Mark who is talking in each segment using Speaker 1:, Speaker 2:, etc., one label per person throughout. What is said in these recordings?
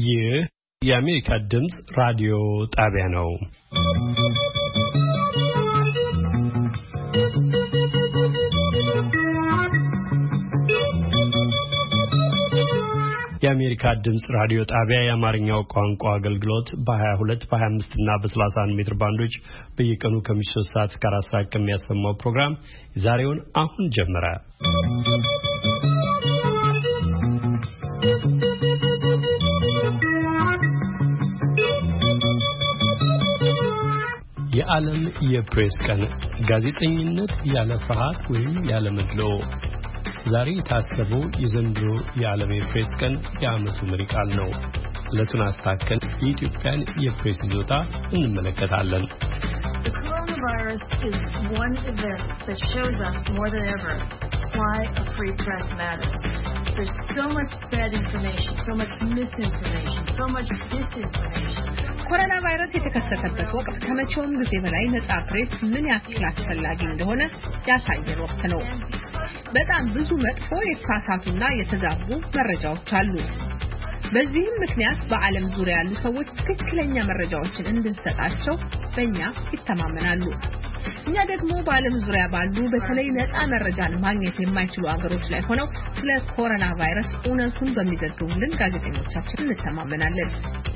Speaker 1: ይህ የአሜሪካ ድምፅ ራዲዮ ጣቢያ ነው። የአሜሪካ ድምፅ ራዲዮ ጣቢያ የአማርኛው ቋንቋ አገልግሎት በ22 በ25 እና በ31 ሜትር ባንዶች በየቀኑ ከምሽቱ 3 ሰዓት እስከ 4 ሰዓት ከሚያሰማው ፕሮግራም ዛሬውን አሁን ጀመረ። የዓለም የፕሬስ ቀን ጋዜጠኝነት ያለ ፍርሃት ወይም ያለ መድሎ ዛሬ የታሰበው የዘንድሮ የዓለም የፕሬስ ቀን የዓመቱ መሪ ቃል ነው። ዕለቱን አስታከን የኢትዮጵያን የፕሬስ ይዞታ እንመለከታለን።
Speaker 2: The coronavirus is one event that shows us more than ever why a free press matters. There's so much bad information, so much misinformation, so much disinformation.
Speaker 3: ኮሮና ቫይረስ የተከሰተበት ወቅት ከመቼውም ጊዜ በላይ ነጻ ፕሬስ ምን ያክል አስፈላጊ እንደሆነ ያሳየን ወቅት ነው። በጣም ብዙ መጥፎ የተሳሳቱና የተዛቡ መረጃዎች አሉ። በዚህም ምክንያት በዓለም ዙሪያ ያሉ ሰዎች ትክክለኛ መረጃዎችን እንድንሰጣቸው በእኛ ይተማመናሉ። እኛ ደግሞ በዓለም ዙሪያ ባሉ በተለይ ነጻ መረጃን ማግኘት የማይችሉ አገሮች ላይ ሆነው ስለ ኮሮና ቫይረስ እውነቱን በሚዘግቡልን ጋዜጠኞቻችን እንተማመናለን።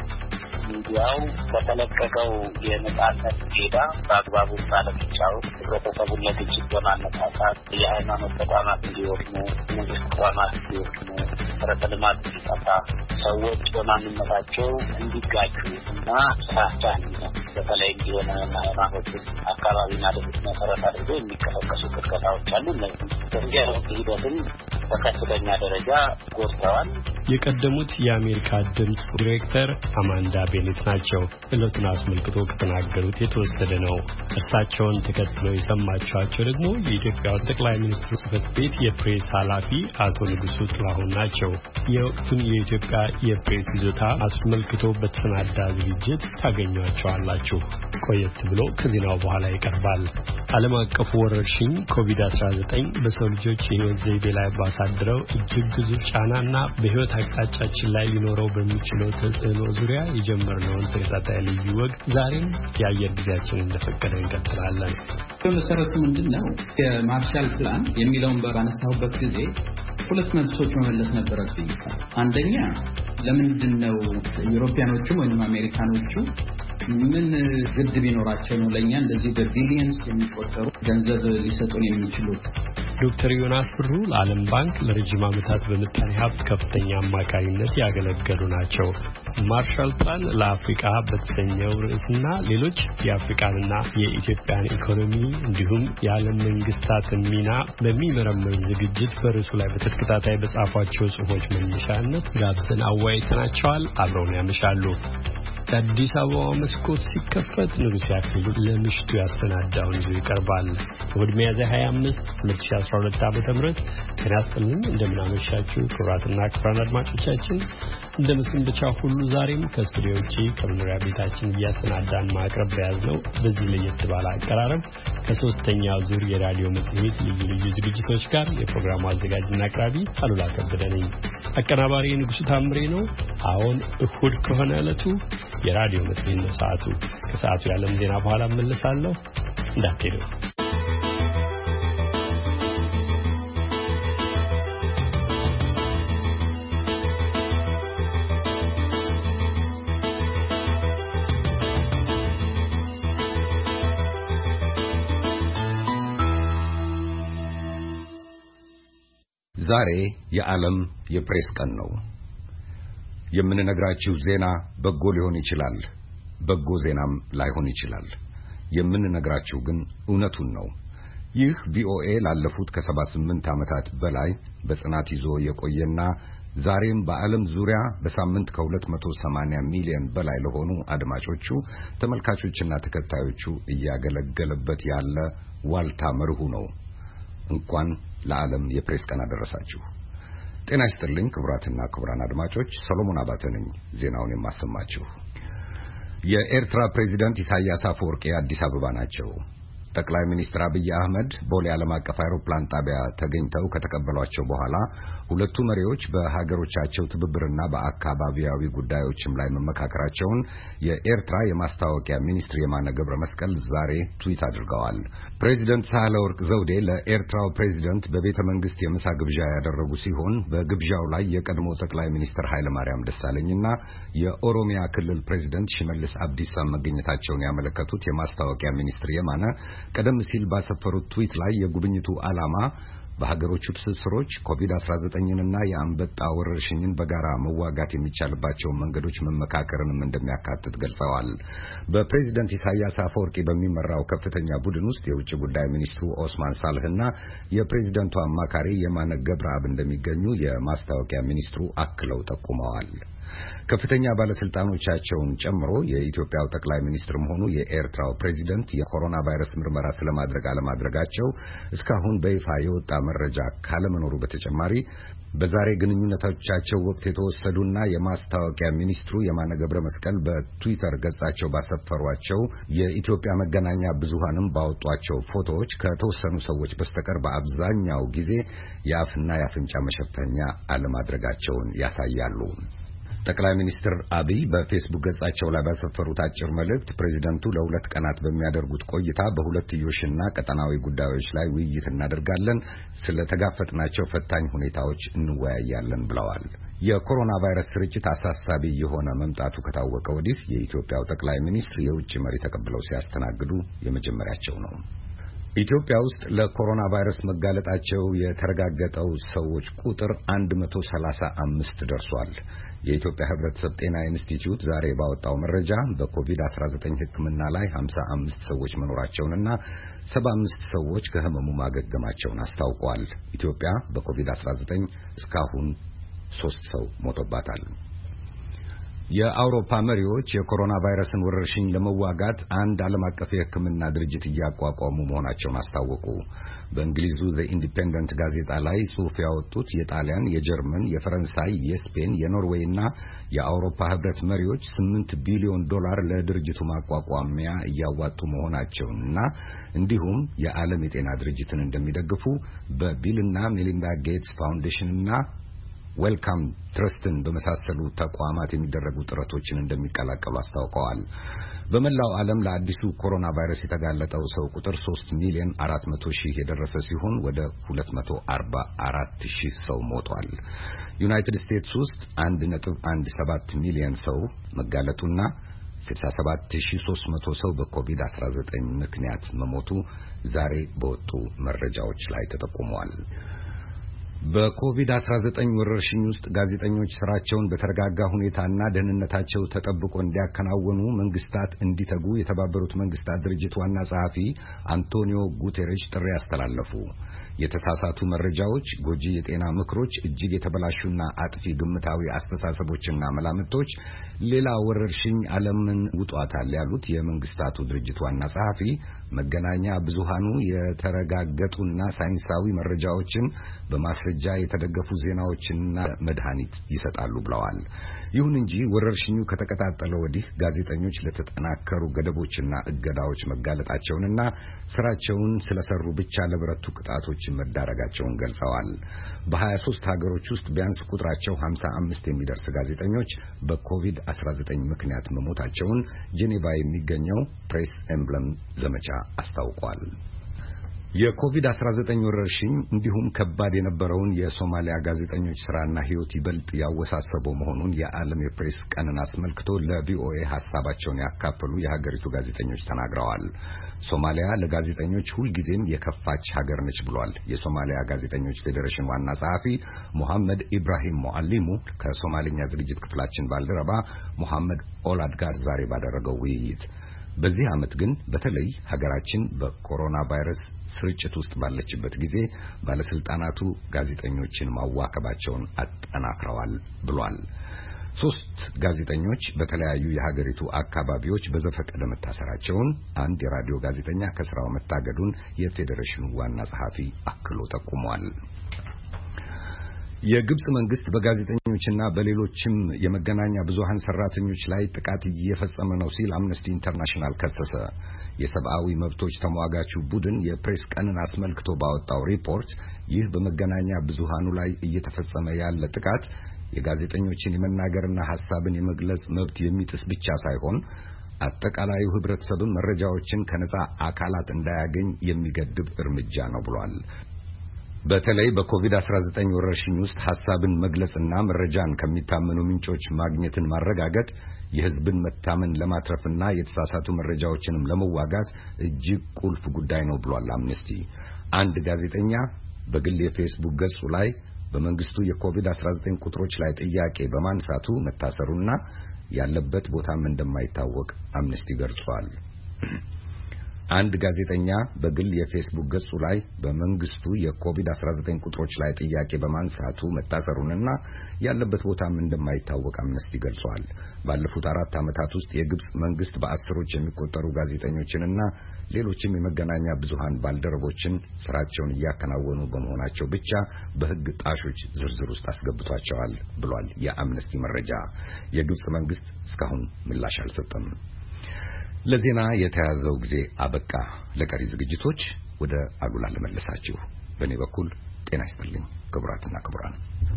Speaker 4: ያው በተለቀቀው የነጻነት ሜዳ በአግባቡ ባለመጫወት ህብረተሰቡን ለግጭት በማነሳሳት የሃይማኖት ተቋማት እንዲወድሙ፣ መንግስት ተቋማት እንዲወድሙ፣ መሰረተ ልማት እንዲጠፋ፣ ሰዎች በማንነታቸው እንዲጋጩ እና ስራቻ በተለይ እንዲሆነ ሃይማኖትን አካባቢና ደቡብ መሰረት አድርጎ የሚቀሰቀሱ ቅስቀሳዎች አሉ። እነዚህ ሂደትን በከፍተኛ ደረጃ ጎድተዋል።
Speaker 1: የቀደሙት የአሜሪካ ድምፅ ዲሬክተር አማንዳ ቤኔት ናቸው። ዕለቱን አስመልክቶ ከተናገሩት የተወሰደ ነው። እርሳቸውን ተከትለው የሰማችኋቸው ደግሞ የኢትዮጵያ ጠቅላይ ሚኒስትር ጽሕፈት ቤት የፕሬስ ኃላፊ አቶ ንጉሱ ጥላሁን ናቸው። የወቅቱን የኢትዮጵያ የፕሬስ ይዞታ አስመልክቶ በተሰናዳ ዝግጅት ታገኟቸዋላችሁ። ቆየት ብሎ ከዜናው በኋላ ይቀርባል። ዓለም አቀፉ ወረርሽኝ ኮቪድ-19 በሰው ልጆች የሕይወት ዘይቤ ላይ ባሳደረው እጅግ ግዙፍ ጫናና በሕይወት አቅጣጫችን ላይ ሊኖረው በሚችለው ተጽዕኖ ዙሪያ የጀመርነውን ተከታታይ ልዩ ወግ ዛሬም የአየር ጊዜያችን እንደፈቀደ እንቀጥላለን።
Speaker 5: በመሰረቱ ምንድነው የማርሻል ፕላን የሚለውን ባነሳሁበት ጊዜ ሁለት መልሶች መመለስ ነበረብኝ። አንደኛ ለምንድነው ዩሮፒያኖቹም ወይም አሜሪካኖቹ ምን ግድ ቢኖራቸው ነው ለኛ እንደዚህ በቢሊየንስ የሚቆጠሩ ገንዘብ ሊሰጡን የሚችሉት?
Speaker 1: ዶክተር ዮናስ ብሩ ለዓለም ባንክ ለረጅም ዓመታት በምጣኔ ሀብት ከፍተኛ አማካሪነት ያገለገሉ ናቸው። ማርሻል ፕላን ለአፍሪካ በተሰኘው ርዕስና ሌሎች የአፍሪካንና የኢትዮጵያን ኢኮኖሚ እንዲሁም የዓለም መንግስታትን ሚና በሚመረምር ዝግጅት በርዕሱ ላይ በተከታታይ በጻፏቸው ጽሑፎች መነሻነት ጋብዘን አወያይተናቸዋል። አብረውን ያመሻሉ። የአዲስ አበባ መስኮት ሲከፈት ንጉሥ ያክሉ ለምሽቱ ያሰናዳውን ይዞ ይቀርባል። እሁድ ሚያዝያ 25 2012 ዓ.ም ተናስተልን እንደምናመሻችሁ ክቡራትና ክቡራን አድማጮቻችን እንደምስንብቻ ሁሉ ዛሬም ከስቱዲዮ ውጪ ከመኖሪያ ቤታችን እያሰናዳን ማቅረብ በያዝነው በዚህ ለየት ባለ አቀራረብ ከሶስተኛው ዙር የራዲዮ መጽሔት ልዩ ልዩ ዝግጅቶች ጋር የፕሮግራሙ አዘጋጅና አቅራቢ አሉላ ከበደ ነኝ። አቀናባሪ ንጉሱ ታምሬ ነው። አሁን እሁድ ከሆነ ዕለቱ የራዲዮ መጽሔት ነው። ሰዓቱ ከሰዓቱ የዓለም ዜና በኋላ እመለሳለሁ። እንዳትሄዱ።
Speaker 6: ዛሬ የዓለም የፕሬስ ቀን ነው። የምንነግራችሁ ዜና በጎ ሊሆን ይችላል፣ በጎ ዜናም ላይሆን ይችላል። የምንነግራችሁ ግን እውነቱን ነው። ይህ ቪኦኤ ላለፉት ከ78 ዓመታት በላይ በጽናት ይዞ የቆየና ዛሬም በዓለም ዙሪያ በሳምንት ከ280 ሚሊዮን በላይ ለሆኑ አድማጮቹ፣ ተመልካቾችና ተከታዮቹ እያገለገለበት ያለ ዋልታ መርሁ ነው። እንኳን ለዓለም የፕሬስ ቀን አደረሳችሁ። ጤና ይስጥልኝ ክቡራትና ክቡራን አድማጮች፣ ሰሎሞን አባተ ነኝ ዜናውን የማሰማችሁ። የኤርትራ ፕሬዝዳንት ኢሳያስ አፈወርቂ አዲስ አበባ ናቸው። ጠቅላይ ሚኒስትር አብይ አህመድ ቦሌ ዓለም አቀፍ አውሮፕላን ጣቢያ ተገኝተው ከተቀበሏቸው በኋላ ሁለቱ መሪዎች በሀገሮቻቸው ትብብርና በአካባቢያዊ ጉዳዮችም ላይ መመካከራቸውን የኤርትራ የማስታወቂያ ሚኒስትር የማነ ገብረ መስቀል ዛሬ ትዊት አድርገዋል። ፕሬዚደንት ሳህለወርቅ ዘውዴ ለኤርትራው ፕሬዚደንት በቤተ መንግስት የምሳ ግብዣ ያደረጉ ሲሆን በግብዣው ላይ የቀድሞ ጠቅላይ ሚኒስትር ኃይለ ማርያም ደሳለኝና የኦሮሚያ ክልል ፕሬዚደንት ሽመልስ አብዲሳ መገኘታቸውን ያመለከቱት የማስታወቂያ ሚኒስትር የማነ ቀደም ሲል ባሰፈሩት ትዊት ላይ የጉብኝቱ ዓላማ በሀገሮቹ ትስስሮች ኮቪድ-19ና የአንበጣ ወረርሽኝን በጋራ መዋጋት የሚቻልባቸውን መንገዶች መመካከርንም እንደሚያካትት ገልጸዋል። በፕሬዚደንት ኢሳያስ አፈወርቂ በሚመራው ከፍተኛ ቡድን ውስጥ የውጭ ጉዳይ ሚኒስትሩ ኦስማን ሳልህና የፕሬዚደንቱ አማካሪ የማነ ገብረአብ እንደሚገኙ የማስታወቂያ ሚኒስትሩ አክለው ጠቁመዋል። ከፍተኛ ባለስልጣኖቻቸውን ጨምሮ የኢትዮጵያው ጠቅላይ ሚኒስትርም ሆኑ የኤርትራው ፕሬዚደንት የኮሮና ቫይረስ ምርመራ ስለማድረግ አለማድረጋቸው እስካሁን በይፋ የወጣ መረጃ ካለመኖሩ በተጨማሪ በዛሬ ግንኙነቶቻቸው ወቅት የተወሰዱና የማስታወቂያ ሚኒስትሩ የማነ ገብረ መስቀል በትዊተር ገጻቸው ባሰፈሯቸው የኢትዮጵያ መገናኛ ብዙሃንም ባወጧቸው ፎቶዎች ከተወሰኑ ሰዎች በስተቀር በአብዛኛው ጊዜ የአፍና የአፍንጫ መሸፈኛ አለማድረጋቸውን ያሳያሉ። ጠቅላይ ሚኒስትር አብይ በፌስቡክ ገጻቸው ላይ ባሰፈሩት አጭር መልእክት ፕሬዚደንቱ ለሁለት ቀናት በሚያደርጉት ቆይታ በሁለትዮሽና ቀጠናዊ ጉዳዮች ላይ ውይይት እናደርጋለን፣ ስለተጋፈጥናቸው ፈታኝ ሁኔታዎች እንወያያለን ብለዋል። የኮሮና ቫይረስ ስርጭት አሳሳቢ የሆነ መምጣቱ ከታወቀ ወዲህ የኢትዮጵያው ጠቅላይ ሚኒስትር የውጭ መሪ ተቀብለው ሲያስተናግዱ የመጀመሪያቸው ነው። ኢትዮጵያ ውስጥ ለኮሮና ቫይረስ መጋለጣቸው የተረጋገጠው ሰዎች ቁጥር 135 ደርሷል። የኢትዮጵያ ሕብረተሰብ ጤና ኢንስቲትዩት ዛሬ ባወጣው መረጃ በኮቪድ-19 ሕክምና ላይ 55 ሰዎች መኖራቸውንና 75 ሰዎች ከህመሙ ማገገማቸውን አስታውቋል። ኢትዮጵያ በኮቪድ-19 እስካሁን 3 ሰው ሞቶባታል። የአውሮፓ መሪዎች የኮሮና ቫይረስን ወረርሽኝ ለመዋጋት አንድ ዓለም አቀፍ የሕክምና ድርጅት እያቋቋሙ መሆናቸውን አስታወቁ። በእንግሊዙ ዘ ኢንዲፔንደንት ጋዜጣ ላይ ጽሑፍ ያወጡት የጣሊያን፣ የጀርመን፣ የፈረንሳይ፣ የስፔን፣ የኖርዌይና የአውሮፓ ህብረት መሪዎች $8 ቢሊዮን ለድርጅቱ ማቋቋሚያ እያዋጡ መሆናቸውንና እንዲሁም የዓለም የጤና ድርጅትን እንደሚደግፉ በቢልና ሜሊንዳ ጌትስ ፋውንዴሽንና ዌልካም ትረስትን በመሳሰሉ ተቋማት የሚደረጉ ጥረቶችን እንደሚቀላቀሉ አስታውቀዋል። በመላው ዓለም ለአዲሱ ኮሮና ቫይረስ የተጋለጠው ሰው ቁጥር 3,400,000 የደረሰ ሲሆን ወደ 244,000 ሰው ሞቷል። ዩናይትድ ስቴትስ ውስጥ 1.17 ሚሊዮን ሰው መጋለጡና 67,300 ሰው በኮቪድ-19 ምክንያት መሞቱ ዛሬ በወጡ መረጃዎች ላይ ተጠቁሟል። በኮቪድ-19 ወረርሽኝ ውስጥ ጋዜጠኞች ስራቸውን በተረጋጋ ሁኔታና ደህንነታቸው ተጠብቆ እንዲያከናውኑ መንግስታት እንዲተጉ የተባበሩት መንግስታት ድርጅት ዋና ጸሐፊ አንቶኒዮ ጉቴሬሽ ጥሪ አስተላለፉ። የተሳሳቱ መረጃዎች፣ ጎጂ የጤና ምክሮች፣ እጅግ የተበላሹና አጥፊ ግምታዊ አስተሳሰቦችና መላምቶች ሌላ ወረርሽኝ ዓለምን ውጧታል ያሉት የመንግስታቱ ድርጅት ዋና ጸሐፊ መገናኛ ብዙሃኑ የተረጋገጡና ሳይንሳዊ መረጃዎችን በማስረጃ የተደገፉ ዜናዎችንና መድኃኒት ይሰጣሉ ብለዋል። ይሁን እንጂ ወረርሽኙ ከተቀጣጠለ ወዲህ ጋዜጠኞች ለተጠናከሩ ገደቦችና እገዳዎች መጋለጣቸውንና ስራቸውን ስለሰሩ ብቻ ለብረቱ ቅጣቶች መዳረጋቸውን ገልጸዋል። በ23 ሀገሮች ውስጥ ቢያንስ ቁጥራቸው 55 የሚደርስ ጋዜጠኞች በኮቪድ-19 ምክንያት መሞታቸውን ጄኔቫ የሚገኘው ፕሬስ ኤምብለም ዘመቻ አስታውቋል። የኮቪድ-19 ወረርሽኝ እንዲሁም ከባድ የነበረውን የሶማሊያ ጋዜጠኞች ስራና ህይወት ይበልጥ ያወሳሰበው መሆኑን የዓለም የፕሬስ ቀንን አስመልክቶ ለቪኦኤ ሐሳባቸውን ያካፈሉ የሀገሪቱ ጋዜጠኞች ተናግረዋል። ሶማሊያ ለጋዜጠኞች ሁልጊዜም የከፋች ሀገር ነች ብሏል። የሶማሊያ ጋዜጠኞች ፌዴሬሽን ዋና ጸሐፊ ሙሐመድ ኢብራሂም ሙአሊሙ ከሶማሊኛ ዝግጅት ክፍላችን ባልደረባ ሙሐመድ ኦላድ ጋር ዛሬ ባደረገው ውይይት በዚህ ዓመት ግን በተለይ ሀገራችን በኮሮና ቫይረስ ስርጭት ውስጥ ባለችበት ጊዜ ባለስልጣናቱ ጋዜጠኞችን ማዋከባቸውን አጠናክረዋል ብሏል። 3 ጋዜጠኞች በተለያዩ የሀገሪቱ አካባቢዎች በዘፈቀደ መታሰራቸውን፣ አንድ የራዲዮ ጋዜጠኛ ከስራው መታገዱን የፌዴሬሽኑ ዋና ጸሐፊ አክሎ ጠቁሟል። የግብጽ መንግስት በጋዜጠኞችና በሌሎችም የመገናኛ ብዙሃን ሰራተኞች ላይ ጥቃት እየፈጸመ ነው ሲል አምነስቲ ኢንተርናሽናል ከሰሰ። የሰብአዊ መብቶች ተሟጋቹ ቡድን የፕሬስ ቀንን አስመልክቶ ባወጣው ሪፖርት ይህ በመገናኛ ብዙሃኑ ላይ እየተፈጸመ ያለ ጥቃት የጋዜጠኞችን የመናገርና ሐሳብን የመግለጽ መብት የሚጥስ ብቻ ሳይሆን አጠቃላዩ ህብረተሰብም መረጃዎችን ከነጻ አካላት እንዳያገኝ የሚገድብ እርምጃ ነው ብሏል። በተለይ በኮቪድ-19 ወረርሽኝ ውስጥ ሐሳብን መግለጽና መረጃን ከሚታመኑ ምንጮች ማግኘትን ማረጋገጥ የህዝብን መታመን ለማትረፍና የተሳሳቱ መረጃዎችንም ለመዋጋት እጅግ ቁልፍ ጉዳይ ነው ብሏል አምነስቲ። አንድ ጋዜጠኛ በግል የፌስቡክ ገጹ ላይ በመንግስቱ የኮቪድ-19 ቁጥሮች ላይ ጥያቄ በማንሳቱ መታሰሩና ያለበት ቦታም እንደማይታወቅ አምነስቲ ገልጿል። አንድ ጋዜጠኛ በግል የፌስቡክ ገጹ ላይ በመንግስቱ የኮቪድ-19 ቁጥሮች ላይ ጥያቄ በማንሳቱ መታሰሩንና ያለበት ቦታም እንደማይታወቅ አምነስቲ ገልጿል። ባለፉት 4 ዓመታት ውስጥ የግብጽ መንግስት በአስሮች የሚቆጠሩ ጋዜጠኞችንና ሌሎችም የመገናኛ ብዙሃን ባልደረቦችን ስራቸውን እያከናወኑ በመሆናቸው ብቻ በህግ ጣሾች ዝርዝር ውስጥ አስገብቷቸዋል ብሏል የአምነስቲ መረጃ። የግብጽ መንግስት እስካሁን ምላሽ አልሰጠም። ለዜና የተያዘው ጊዜ አበቃ። ለቀሪ ዝግጅቶች ወደ አሉላ ለመለሳችሁ። በእኔ በኩል ጤና ይስጥልኝ ክቡራትና ክቡራን።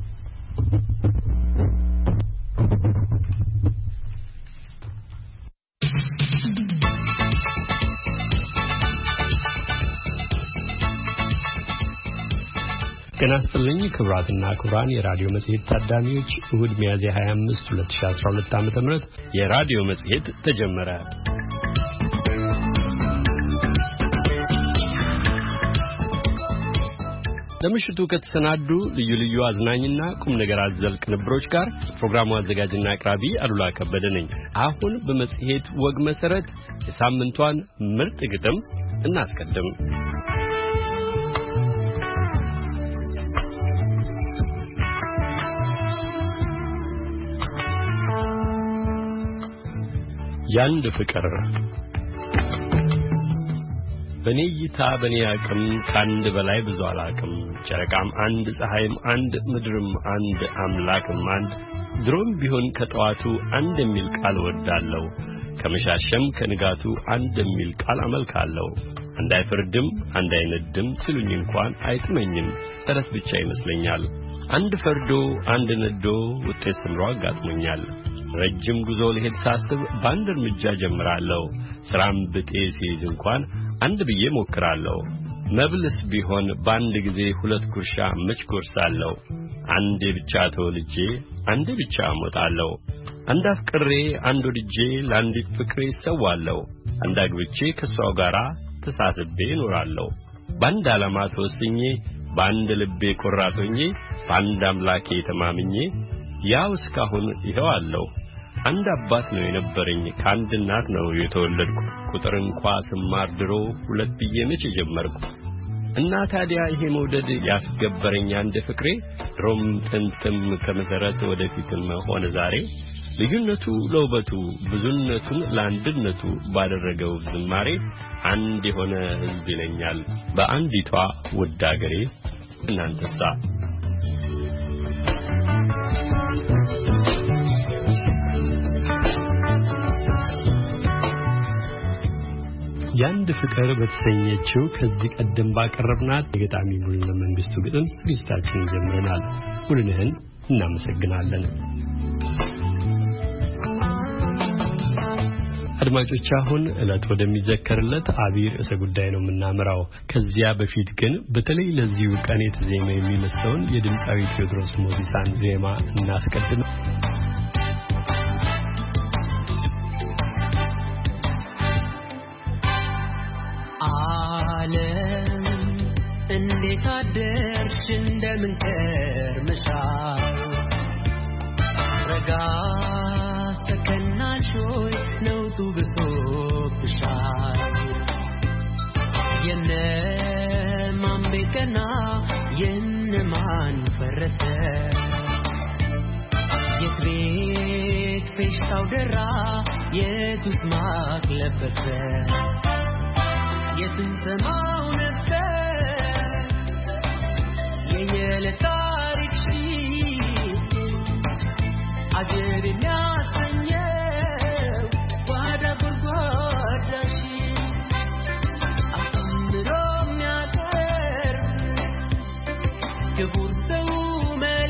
Speaker 1: ጤና ይስጥልኝ ክቡራትና ክቡራን የራዲዮ መጽሔት ታዳሚዎች፣ እሁድ ሚያዝያ 25 2012 ዓ.ም የራዲዮ መጽሔት ተጀመረ። ለምሽቱ ከተሰናዱ ልዩ ልዩ አዝናኝና ቁም ነገር አዘል ቅንብሮች ጋር ፕሮግራሙ አዘጋጅና አቅራቢ አሉላ ከበደ ነኝ። አሁን በመጽሔት ወግ መሰረት የሳምንቷን ምርጥ ግጥም እናስቀድም። ያንድ ፍቅር በኔ ይታ በኔ አቅም ካንድ በላይ ብዙ አላቅም። ጨረቃም አንድ ፀሐይም አንድ ምድርም አንድ አምላክም አንድ ድሮም ቢሆን ከጠዋቱ አንድ የሚል ቃል ወዳለው ከመሻሸም ከንጋቱ አንድ የሚል ቃል አመልካለሁ። አንድ አይፈርድም አንድ አይነድም ሲሉኝ እንኳን አይጥመኝም ተረት ብቻ ይመስለኛል። አንድ ፈርዶ አንድ ነዶ ውጤት ስምሮ አጋጥሞኛል። ረጅም ጉዞ ልሄድ ሳስብ በአንድ እርምጃ ጀምራለሁ። ስራም ብጤ ሲይዝ እንኳን አንድ ብዬ ሞክራለሁ። መብልስ ቢሆን በአንድ ጊዜ 2 ጉርሻ መች ጎርሳለሁ። አንዴ ብቻ ተወልጄ አንዴ ብቻ እሞታለሁ። አንድ አፍቅሬ አንድ ወድጄ ለአንዲት ፍቅሬ ሰዋለሁ። አንድ አግብቼ ከሷው ጋራ ተሳስቤ እኖራለሁ። በአንድ ዓላማ ተወስኜ በአንድ ልቤ ቆራጦኜ በአንድ አምላኬ ተማምኜ ያው እስካሁን ይኸዋለሁ። አንድ አባት ነው የነበረኝ ከአንድ እናት ነው የተወለድኩ። ቁጥር እንኳን ስማር ድሮ 2 ብዬ መቼ ጀመርኩ። እና ታዲያ ይሄ መውደድ ያስገበረኝ አንድ ፍቅሬ ድሮም ጥንትም ከመሰረት ወደፊትም ሆነ ዛሬ ልዩነቱ ለውበቱ ብዙነቱን ለአንድነቱ ባደረገው ዝማሬ አንድ የሆነ ሕዝብ ይለኛል በአንዲቷ ውድ አገሬ። እናንተሳ? ያንድ ፍቅር በተሰኘችው ከዚህ ቀደም ባቀረብናት የገጣሚ ሙሉነህ መንግስቱ ግጥም ዝግጅታችንን ጀምረናል። ሙሉነህን እናመሰግናለን። አድማጮች አሁን ዕለት ወደሚዘከርለት አብይ ርዕሰ ጉዳይ ነው የምናመራው። ከዚያ በፊት ግን በተለይ ለዚሁ ቀን የተዜመ የሚመስለውን የድምፃዊ ቴዎድሮስ ሞሲሳን ዜማ እናስቀድም።
Speaker 7: እንዴት አደርሽ እንደምን ከርመሻል ረጋ ሰከናሾይ ነውጡ ብሶብሻል የነማን ቤትና የነማን ፈረሰ የት ቤት ፌሽታው ደራ የቱስ ማቅ ለበሰ የስንሰማው ነበር የየለ ታሪክ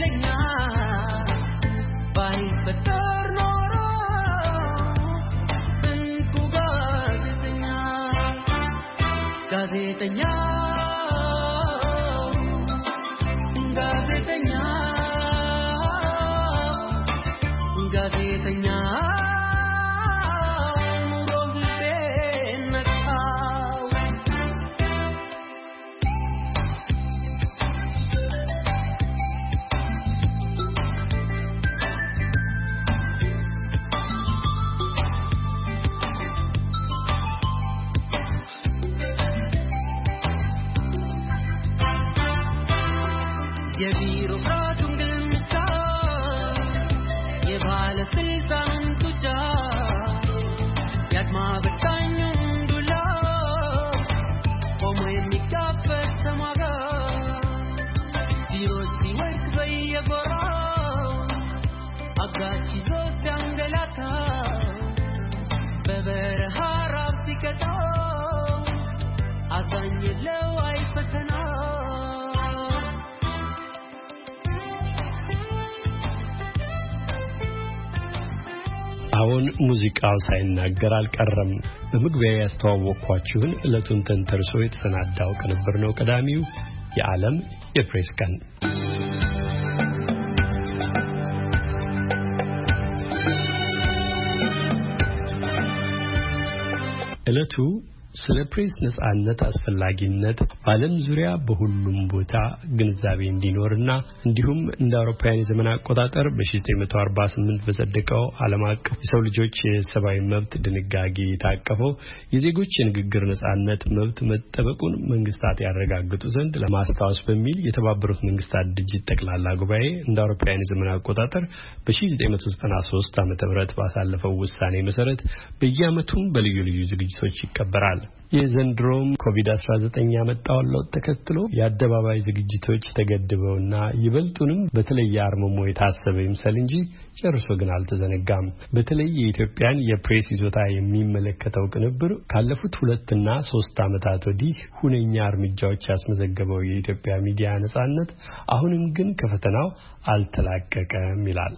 Speaker 7: ወንጀለኛ ባይፈጠር ኖሮ እንቁ ጋዜጠኛ የቢሮክራቱን ግልምጫ የባለስልጣኑን ጡጫ ያድማ በታኙን ዱላ ቆሞ የሚጋፈጥ ተሟጋ ቢሮች ሲወድቅ በየጎራው አጋች ይዞት ሲያንገላታ በበረሃ ራብ ሲቀጣ አዛኝ የለው አይፈተና
Speaker 1: አሁን ሙዚቃው ሳይናገር አልቀረም። በመግቢያ ያስተዋወቅኳችሁን ዕለቱን ተንተርሶ የተሰናዳው ቅንብር ነው። ቀዳሚው የዓለም የፕሬስ ቀን ዕለቱ ስለ ፕሬስ ነጻነት አስፈላጊነት በዓለም ዙሪያ በሁሉም ቦታ ግንዛቤ እንዲኖርና እንዲሁም እንደ አውሮፓውያን የዘመን አቆጣጠር በ1948 በጸደቀው ዓለም አቀፍ የሰው ልጆች የሰብአዊ መብት ድንጋጌ የታቀፈው የዜጎች የንግግር ነጻነት መብት መጠበቁን መንግስታት ያረጋግጡ ዘንድ ለማስታወስ በሚል የተባበሩት መንግስታት ድርጅት ጠቅላላ ጉባኤ እንደ አውሮፓውያን የዘመን አቆጣጠር በ1993 ዓ.ም ባሳለፈው ውሳኔ መሰረት በየዓመቱም በልዩ ልዩ ዝግጅቶች ይከበራል። የዘንድሮም ኮቪድ-19 ያመጣውን ለውጥ ተከትሎ የአደባባይ ዝግጅቶች ተገድበውና ይበልጡንም በተለየ አርምሞ የታሰበ ይምሰል እንጂ ጨርሶ ግን አልተዘነጋም። በተለይ የኢትዮጵያን የፕሬስ ይዞታ የሚመለከተው ቅንብር ካለፉት 2 እና 3 ዓመታት ወዲህ ሁነኛ እርምጃዎች ያስመዘገበው የኢትዮጵያ ሚዲያ ነጻነት አሁንም ግን ከፈተናው አልተላቀቀም ይላል።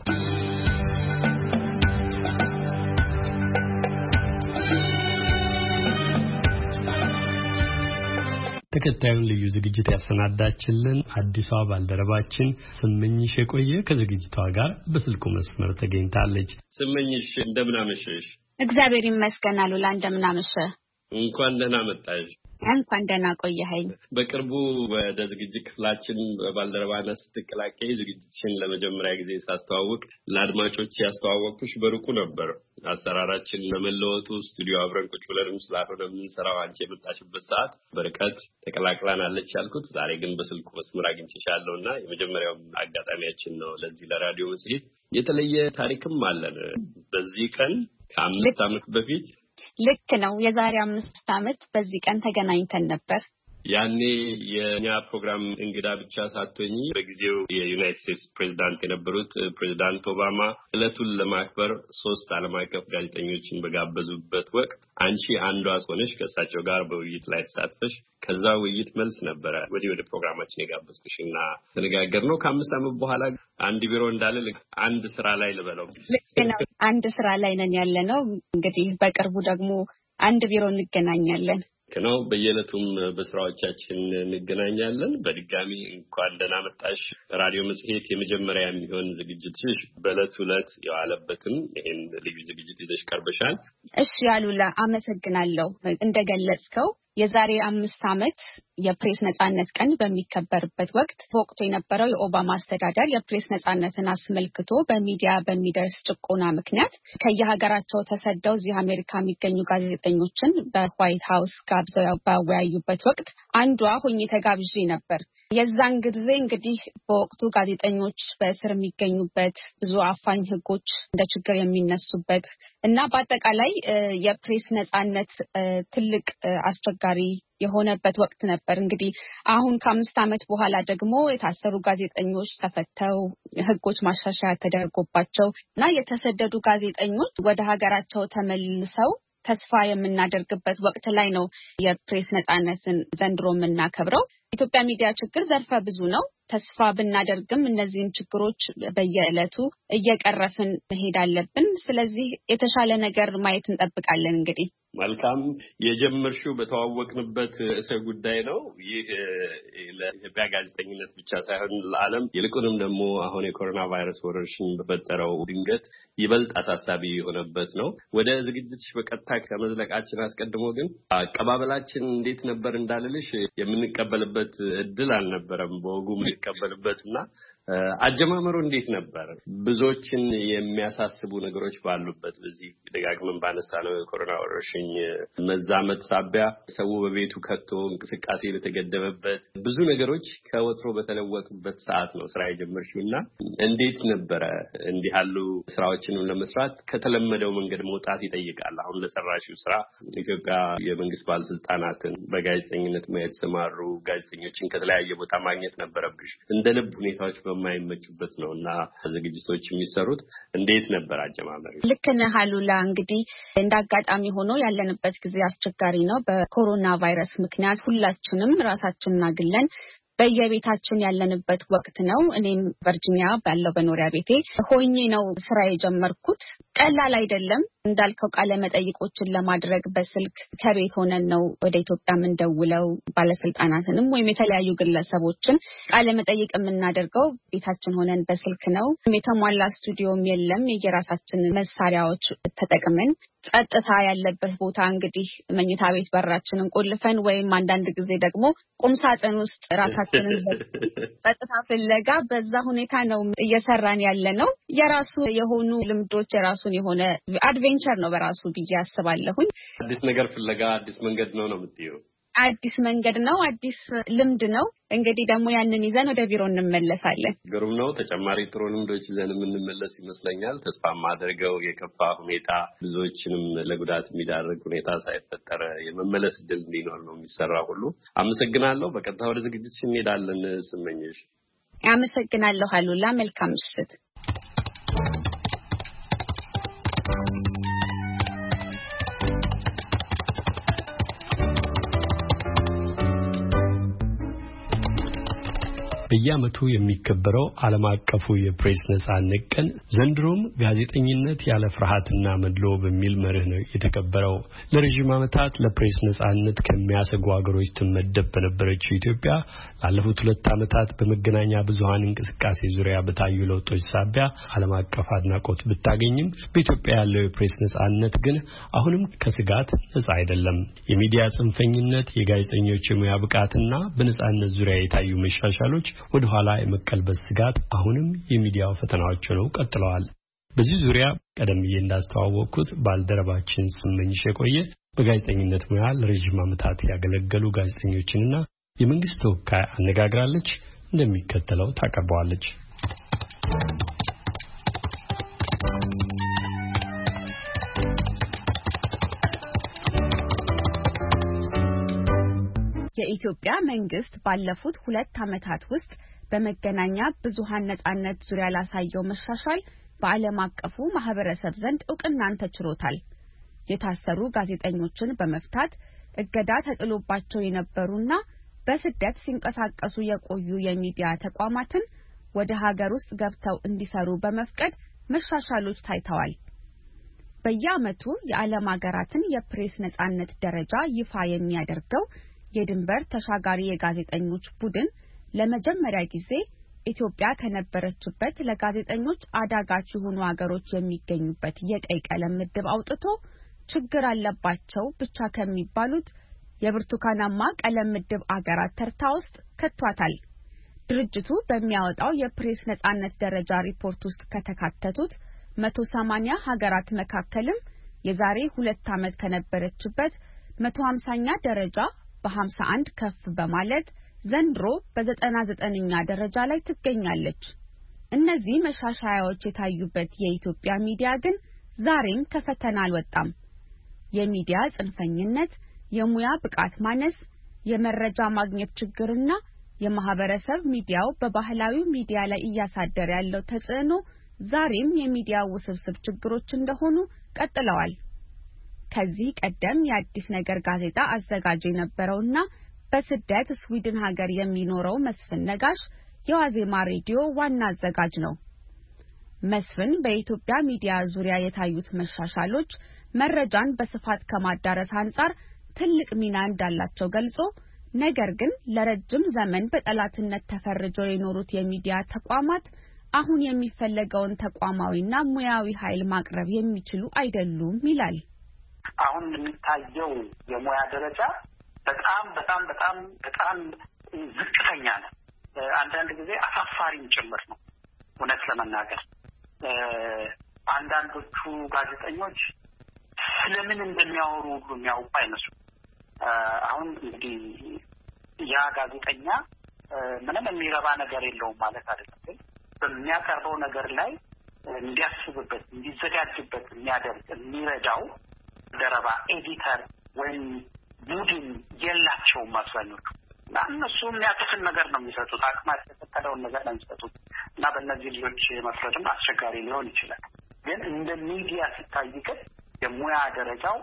Speaker 1: ተከታዩን ልዩ ዝግጅት ያሰናዳችልን አዲሷ ባልደረባችን ስመኝሽ የቆየ ከዝግጅቷ ጋር በስልኩ መስመር ተገኝታለች። ስመኝሽ እንደምን አመሸሽ?
Speaker 8: እግዚአብሔር ይመስገን አሉላ፣ እንደምን አመሸ?
Speaker 1: እንኳን ደህና መጣሽ።
Speaker 8: እንኳን ደህና ቆየኸኝ።
Speaker 1: በቅርቡ ወደ ዝግጅት ክፍላችን ባልደረባነት ስትቀላቀይ ዝግጅትሽን ለመጀመሪያ ጊዜ ሳስተዋውቅ ለአድማጮች ያስተዋወቅኩሽ በሩቁ ነበር። አሰራራችን ለመለወጡ ስቱዲዮ አብረን ቁጭ ብለንም ስላልሆነ የምንሰራው አንቺ የመጣሽበት ሰዓት በርቀት ተቀላቅላናለች ያልኩት፣ ዛሬ ግን በስልኩ መስመር አግኝቼሻለሁና የመጀመሪያው አጋጣሚያችን ነው ለዚህ ለራዲዮ መጽሔት። የተለየ ታሪክም አለን። በዚህ ቀን ከ5 ዓመት በፊት
Speaker 8: ልክ ነው፣ የዛሬ 5 ዓመት በዚህ ቀን ተገናኝተን ነበር።
Speaker 1: ያኔ የኛ ፕሮግራም እንግዳ ብቻ ሳትሆኚ በጊዜው የዩናይትድ ስቴትስ ፕሬዝዳንት የነበሩት ፕሬዝዳንት ኦባማ ዕለቱን ለማክበር 3 ዓለም አቀፍ ጋዜጠኞችን በጋበዙበት ወቅት አንቺ አንዷ ሆነሽ ከእሳቸው ጋር በውይይት ላይ ተሳትፈሽ ከዛ ውይይት መልስ ነበረ ወደ ፕሮግራማችን የጋበዝኩሽና ተነጋገርነው። ከ5 ዓመት በኋላ አንድ ቢሮ እንዳለ አንድ ስራ ላይ ልበለው።
Speaker 8: ልክ ነው፣ አንድ ስራ ላይ ነን ያለነው። እንግዲህ በቅርቡ ደግሞ አንድ ቢሮ እንገናኛለን
Speaker 1: ነው። በየዕለቱም በስራዎቻችን እንገናኛለን። በድጋሚ እንኳን ደህና መጣሽ። ራዲዮ መጽሔት የመጀመሪያ የሚሆን ዝግጅትሽ በዕለቱ ዕለት የዋለበትን ይሄን ልዩ ዝግጅት ይዘሽ ቀርበሻል።
Speaker 8: እሺ አሉላ፣ አመሰግናለሁ። እንደገለጽከው የዛሬ 5 ዓመት የፕሬስ ነጻነት ቀን በሚከበርበት ወቅት በወቅቱ የነበረው የኦባማ አስተዳደር የፕሬስ ነጻነትን አስመልክቶ በሚዲያ በሚደርስ ጭቆና ምክንያት ከየሀገራቸው ተሰደው እዚህ አሜሪካ የሚገኙ ጋዜጠኞችን በዋይት ሀውስ ጋብዘው ባወያዩበት ወቅት አንዷ ሆኜ ተጋብዤ ነበር። የዛን ጊዜ እንግዲህ በወቅቱ ጋዜጠኞች በእስር የሚገኙበት፣ ብዙ አፋኝ ሕጎች እንደ ችግር የሚነሱበት እና በአጠቃላይ የፕሬስ ነጻነት ትልቅ አስቸጋሪ የሆነበት ወቅት ነበር። እንግዲህ አሁን ከ5 ዓመት በኋላ ደግሞ የታሰሩ ጋዜጠኞች ተፈተው ሕጎች ማሻሻያ ተደርጎባቸው እና የተሰደዱ ጋዜጠኞች ወደ ሀገራቸው ተመልሰው ተስፋ የምናደርግበት ወቅት ላይ ነው የፕሬስ ነጻነትን ዘንድሮ የምናከብረው። ኢትዮጵያ ሚዲያ ችግር ዘርፈ ብዙ ነው። ተስፋ ብናደርግም እነዚህን ችግሮች በየዕለቱ እየቀረፍን መሄድ አለብን። ስለዚህ የተሻለ ነገር ማየት እንጠብቃለን። እንግዲህ
Speaker 1: መልካም የጀመርሽው በተዋወቅንበት ርዕሰ ጉዳይ ነው። ይህ ለኢትዮጵያ ጋዜጠኝነት ብቻ ሳይሆን ለዓለም ይልቁንም ደግሞ አሁን የኮሮና ቫይረስ ወረርሽኝ በፈጠረው ድንገት ይበልጥ አሳሳቢ የሆነበት ነው። ወደ ዝግጅትሽ በቀጥታ ከመዝለቃችን አስቀድሞ ግን አቀባበላችን እንዴት ነበር እንዳልልሽ የምንቀበልበት እድል አልነበረም በወጉ የምንቀበልበትና አጀማመሩ እንዴት ነበር? ብዙዎችን የሚያሳስቡ ነገሮች ባሉበት በዚህ ደጋግመን ባነሳነው የኮሮና ወረርሽኝ መዛመት ሳቢያ ሰው በቤቱ ከቶ እንቅስቃሴ በተገደበበት ብዙ ነገሮች ከወትሮ በተለወጡበት ሰዓት ነው ስራ የጀመርሽውና እንዴት ነበረ? እንዲህ ያሉ ስራዎችን ለመስራት ከተለመደው መንገድ መውጣት ይጠይቃል። አሁን ለሰራሽው ስራ ኢትዮጵያ የመንግስት ባለስልጣናትን በጋዜጠኝነት ማየት ሰማሩ ጋዜጠኞችን ከተለያየ ቦታ ማግኘት ነበረብሽ። እንደ ልብ ሁኔታዎች በማይመቹበት ነውና ዝግጅቶች የሚሰሩት እንዴት ነበር አጀማመሩ?
Speaker 8: ልክ ነህ አሉላ። እንግዲህ እንዳጋጣሚ ሆኖ ያለንበት ጊዜ አስቸጋሪ ነው። በኮሮና ቫይረስ ምክንያት ሁላችንም ራሳችንን አግለን በየቤታችን ያለንበት ወቅት ነው። እኔም ቨርጂኒያ ባለው በኖሪያ ቤቴ ሆኜ ነው ስራ የጀመርኩት። ቀላል አይደለም። እንዳልከው ቃለ መጠይቆችን ለማድረግ በስልክ ከቤት ሆነን ነው ወደ ኢትዮጵያ የምንደውለው። ባለስልጣናትንም ወይም የተለያዩ ግለሰቦችን ቃለ መጠይቅ የምናደርገው ቤታችን ሆነን በስልክ ነው። የተሟላ ስቱዲዮም የለም። የራሳችን መሳሪያዎች ተጠቅመን ጸጥታ ያለበት ቦታ እንግዲህ መኝታ ቤት በራችንን ቆልፈን ወይም አንዳንድ ጊዜ ደግሞ ቁም ሳጥን ውስጥ ራሳችንን ጸጥታ ፍለጋ በዛ ሁኔታ ነው እየሰራን ያለ ነው። የራሱ የሆኑ ልምዶች የራሱን የሆነ አድቬንቸር ነው በራሱ ብዬ አስባለሁኝ።
Speaker 1: አዲስ ነገር ፍለጋ አዲስ መንገድ ነው የምትይው?
Speaker 8: አዲስ መንገድ ነው፣ አዲስ ልምድ ነው። እንግዲህ ደግሞ ያንን ይዘን ወደ ቢሮ እንመለሳለን።
Speaker 1: ግሩም ነው። ተጨማሪ ጥሩ ልምዶች ይዘን የምንመለስ ይመስለኛል። ተስፋ ማድረገው የከፋ ሁኔታ ብዙዎችንም ለጉዳት የሚዳርግ ሁኔታ ሳይፈጠር የመመለስ እድል እንዲኖር ነው የሚሰራ ሁሉ። አመሰግናለሁ። በቀጥታ ወደ ዝግጅት እንሄዳለን። ስመኝሽ
Speaker 8: አመሰግናለሁ አሉላ። መልካም ምሽት።
Speaker 1: በየዓመቱ የሚከበረው ዓለም አቀፉ የፕሬስ ነጻነት ቀን ዘንድሮም ጋዜጠኝነት ያለ ፍርሃትና መድሎ በሚል መርህ ነው የተከበረው። ለረጅም ዓመታት ለፕሬስ ነጻነት ከሚያሰጉ ሀገሮች ትመደብ በነበረችው ኢትዮጵያ ላለፉት 2 ዓመታት በመገናኛ ብዙሃን እንቅስቃሴ ዙሪያ በታዩ ለውጦች ሳቢያ ዓለም አቀፍ አድናቆት ብታገኝም በኢትዮጵያ ያለው የፕሬስ ነጻነት ግን አሁንም ከስጋት ነጻ አይደለም። የሚዲያ ጽንፈኝነት፣ የጋዜጠኞች የሙያ ብቃትና በነጻነት ዙሪያ የታዩ መሻሻሎች ወደ ኋላ የመቀልበስ ስጋት አሁንም የሚዲያው ፈተናዎች ሆነው ቀጥለዋል። በዚህ ዙሪያ ቀደም ብዬ እንዳስተዋወቅኩት ባልደረባችን ስመኝሽ የቆየ በጋዜጠኝነት ሙያ ለረጅም ዓመታት ያገለገሉ ጋዜጠኞችንና የመንግስት ተወካይ አነጋግራለች። እንደሚከተለው ታቀርበዋለች።
Speaker 8: የኢትዮጵያ መንግስት ባለፉት 2 ዓመታት ውስጥ በመገናኛ ብዙሃን ነጻነት ዙሪያ ላሳየው መሻሻል በዓለም አቀፉ ማህበረሰብ ዘንድ ዕውቅናን ተችሮታል። የታሰሩ ጋዜጠኞችን በመፍታት እገዳ ተጥሎባቸው የነበሩና በስደት ሲንቀሳቀሱ የቆዩ የሚዲያ ተቋማትን ወደ ሀገር ውስጥ ገብተው እንዲሰሩ በመፍቀድ መሻሻሎች ታይተዋል። በየዓመቱ የዓለም ሀገራትን የፕሬስ ነጻነት ደረጃ ይፋ የሚያደርገው የድንበር ተሻጋሪ የጋዜጠኞች ቡድን ለመጀመሪያ ጊዜ ኢትዮጵያ ከነበረችበት ለጋዜጠኞች አዳጋች የሆኑ ሀገሮች የሚገኙበት የቀይ ቀለም ምድብ አውጥቶ ችግር አለባቸው ብቻ ከሚባሉት የብርቱካናማ ቀለም ምድብ አገራት ተርታ ውስጥ ከቷታል። ድርጅቱ በሚያወጣው የፕሬስ ነጻነት ደረጃ ሪፖርት ውስጥ ከተካተቱት 180 ሀገራት መካከልም የዛሬ 2 ዓመት ከነበረችበት 150ኛ ደረጃ በ51 ከፍ በማለት ዘንድሮ በ99ኛ ደረጃ ላይ ትገኛለች። እነዚህ መሻሻያዎች የታዩበት የኢትዮጵያ ሚዲያ ግን ዛሬም ከፈተና አልወጣም። የሚዲያ ጽንፈኝነት፣ የሙያ ብቃት ማነስ፣ የመረጃ ማግኘት ችግርና የማህበረሰብ ሚዲያው በባህላዊ ሚዲያ ላይ እያሳደረ ያለው ተጽዕኖ ዛሬም የሚዲያ ውስብስብ ችግሮች እንደሆኑ ቀጥለዋል። ከዚህ ቀደም የአዲስ ነገር ጋዜጣ አዘጋጅ የነበረውና በስደት ስዊድን ሀገር የሚኖረው መስፍን ነጋሽ የዋዜማ ሬዲዮ ዋና አዘጋጅ ነው። መስፍን በኢትዮጵያ ሚዲያ ዙሪያ የታዩት መሻሻሎች መረጃን በስፋት ከማዳረስ አንጻር ትልቅ ሚና እንዳላቸው ገልጾ ነገር ግን ለረጅም ዘመን በጠላትነት ተፈርጀው የኖሩት የሚዲያ ተቋማት አሁን የሚፈለገውን ተቋማዊና ሙያዊ ኃይል ማቅረብ የሚችሉ አይደሉም ይላል።
Speaker 4: አሁን የሚታየው የሙያ ደረጃ በጣም ዝቅተኛ ነው። አንዳንድ ጊዜ አሳፋሪም ጭምር ነው። እውነት ለመናገር አንዳንዶቹ ጋዜጠኞች ስለምን እንደሚያወሩ ሁሉ የሚያውቁ አይመስሉም። አሁን እንግዲህ ያ ጋዜጠኛ ምንም የሚረባ ነገር የለውም ማለት አይደለም፣ ግን በሚያቀርበው ነገር ላይ እንዲያስብበት እንዲዘጋጅበት የሚያደርግ የሚረዳው ደረባ ኤዲተር ወይም ቡድን የላቸውም አብዛኞቹ። እና እነሱ የሚያውቁትን ነገር ነው የሚሰጡት፣ አቅማቸው የተፈቀደውን ነገር ነው የሚሰጡት። እና በእነዚህ ልጆች መፍረድም አስቸጋሪ ሊሆን ይችላል። ግን እንደ ሚዲያ ሲታይ ግን የሙያ ደረጃው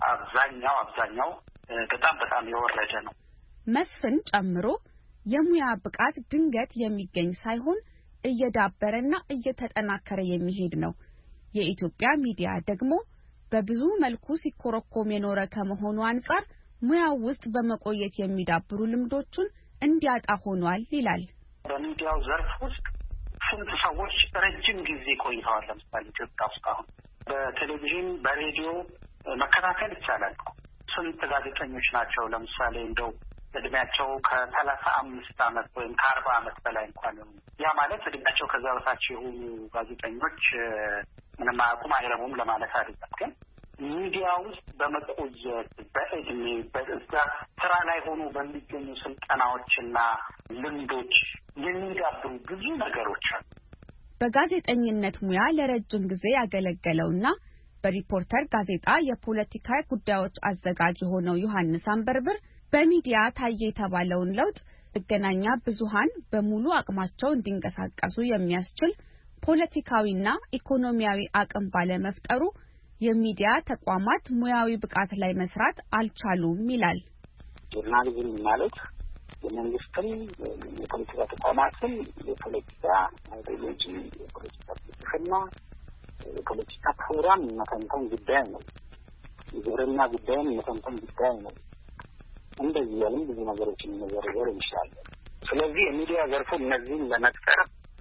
Speaker 4: አብዛኛው በጣም የወረደ ነው።
Speaker 8: መስፍን ጨምሮ የሙያ ብቃት ድንገት የሚገኝ ሳይሆን እየዳበረና እየተጠናከረ የሚሄድ ነው። የኢትዮጵያ ሚዲያ ደግሞ በብዙ መልኩ ሲኮረኮም የኖረ ከመሆኑ አንጻር ሙያው ውስጥ በመቆየት የሚዳብሩ ልምዶቹን እንዲያጣ ሆኗል ይላል።
Speaker 4: በሚዲያው ዘርፍ ውስጥ ስንት ሰዎች ረጅም ጊዜ ቆይተዋል። ለምሳሌ ኢትዮጵያ ውስጥ አሁን በቴሌቪዥን በሬዲዮ መከታተል ይቻላል። ስንት ጋዜጠኞች ናቸው ለምሳሌ እንደው እድሜያቸው ከ35 ዓመት ወይም ከ40 ዓመት በላይ እንኳን ነው። ያ ማለት እድሜያቸው ከዛ በታች የሆኑ ጋዜጠኞች ምንም አያውቁም አይረቡም ለማለት አይደለም። ግን ሚዲያ ውስጥ በመቆየት በእድሜ በዛ ስራ ላይ ሆኖ በሚገኙ ስልጠናዎችና ልምዶች የሚዳብሩ ብዙ ነገሮች አሉ።
Speaker 8: በጋዜጠኝነት ሙያ ለረጅም ጊዜ ያገለገለውና በሪፖርተር ጋዜጣ የፖለቲካ ጉዳዮች አዘጋጅ የሆነው ዮሐንስ አንበርብር በሚዲያ ታየ የተባለውን ለውጥ መገናኛ ብዙሃን በሙሉ አቅማቸው እንዲንቀሳቀሱ የሚያስችል ፖለቲካዊና ኢኮኖሚያዊ አቅም ባለመፍጠሩ የሚዲያ ተቋማት ሙያዊ ብቃት ላይ መስራት አልቻሉም ይላል።
Speaker 4: ጆርናሊዝም ማለት የመንግስትም የፖለቲካ ተቋማትም የፖለቲካ አይዲዮሎጂ የፖለቲካ ፍልስፍና የፖለቲካ ፕሮግራም መተንተን ጉዳይ ነው። የግብርና ጉዳይም መተንተን ጉዳይ ነው። እንደዚህ ያሉን ብዙ ነገሮችን መዘርዘር እንችላለን። ስለዚህ የሚዲያ ዘርፉ እነዚህን ለመፍጠር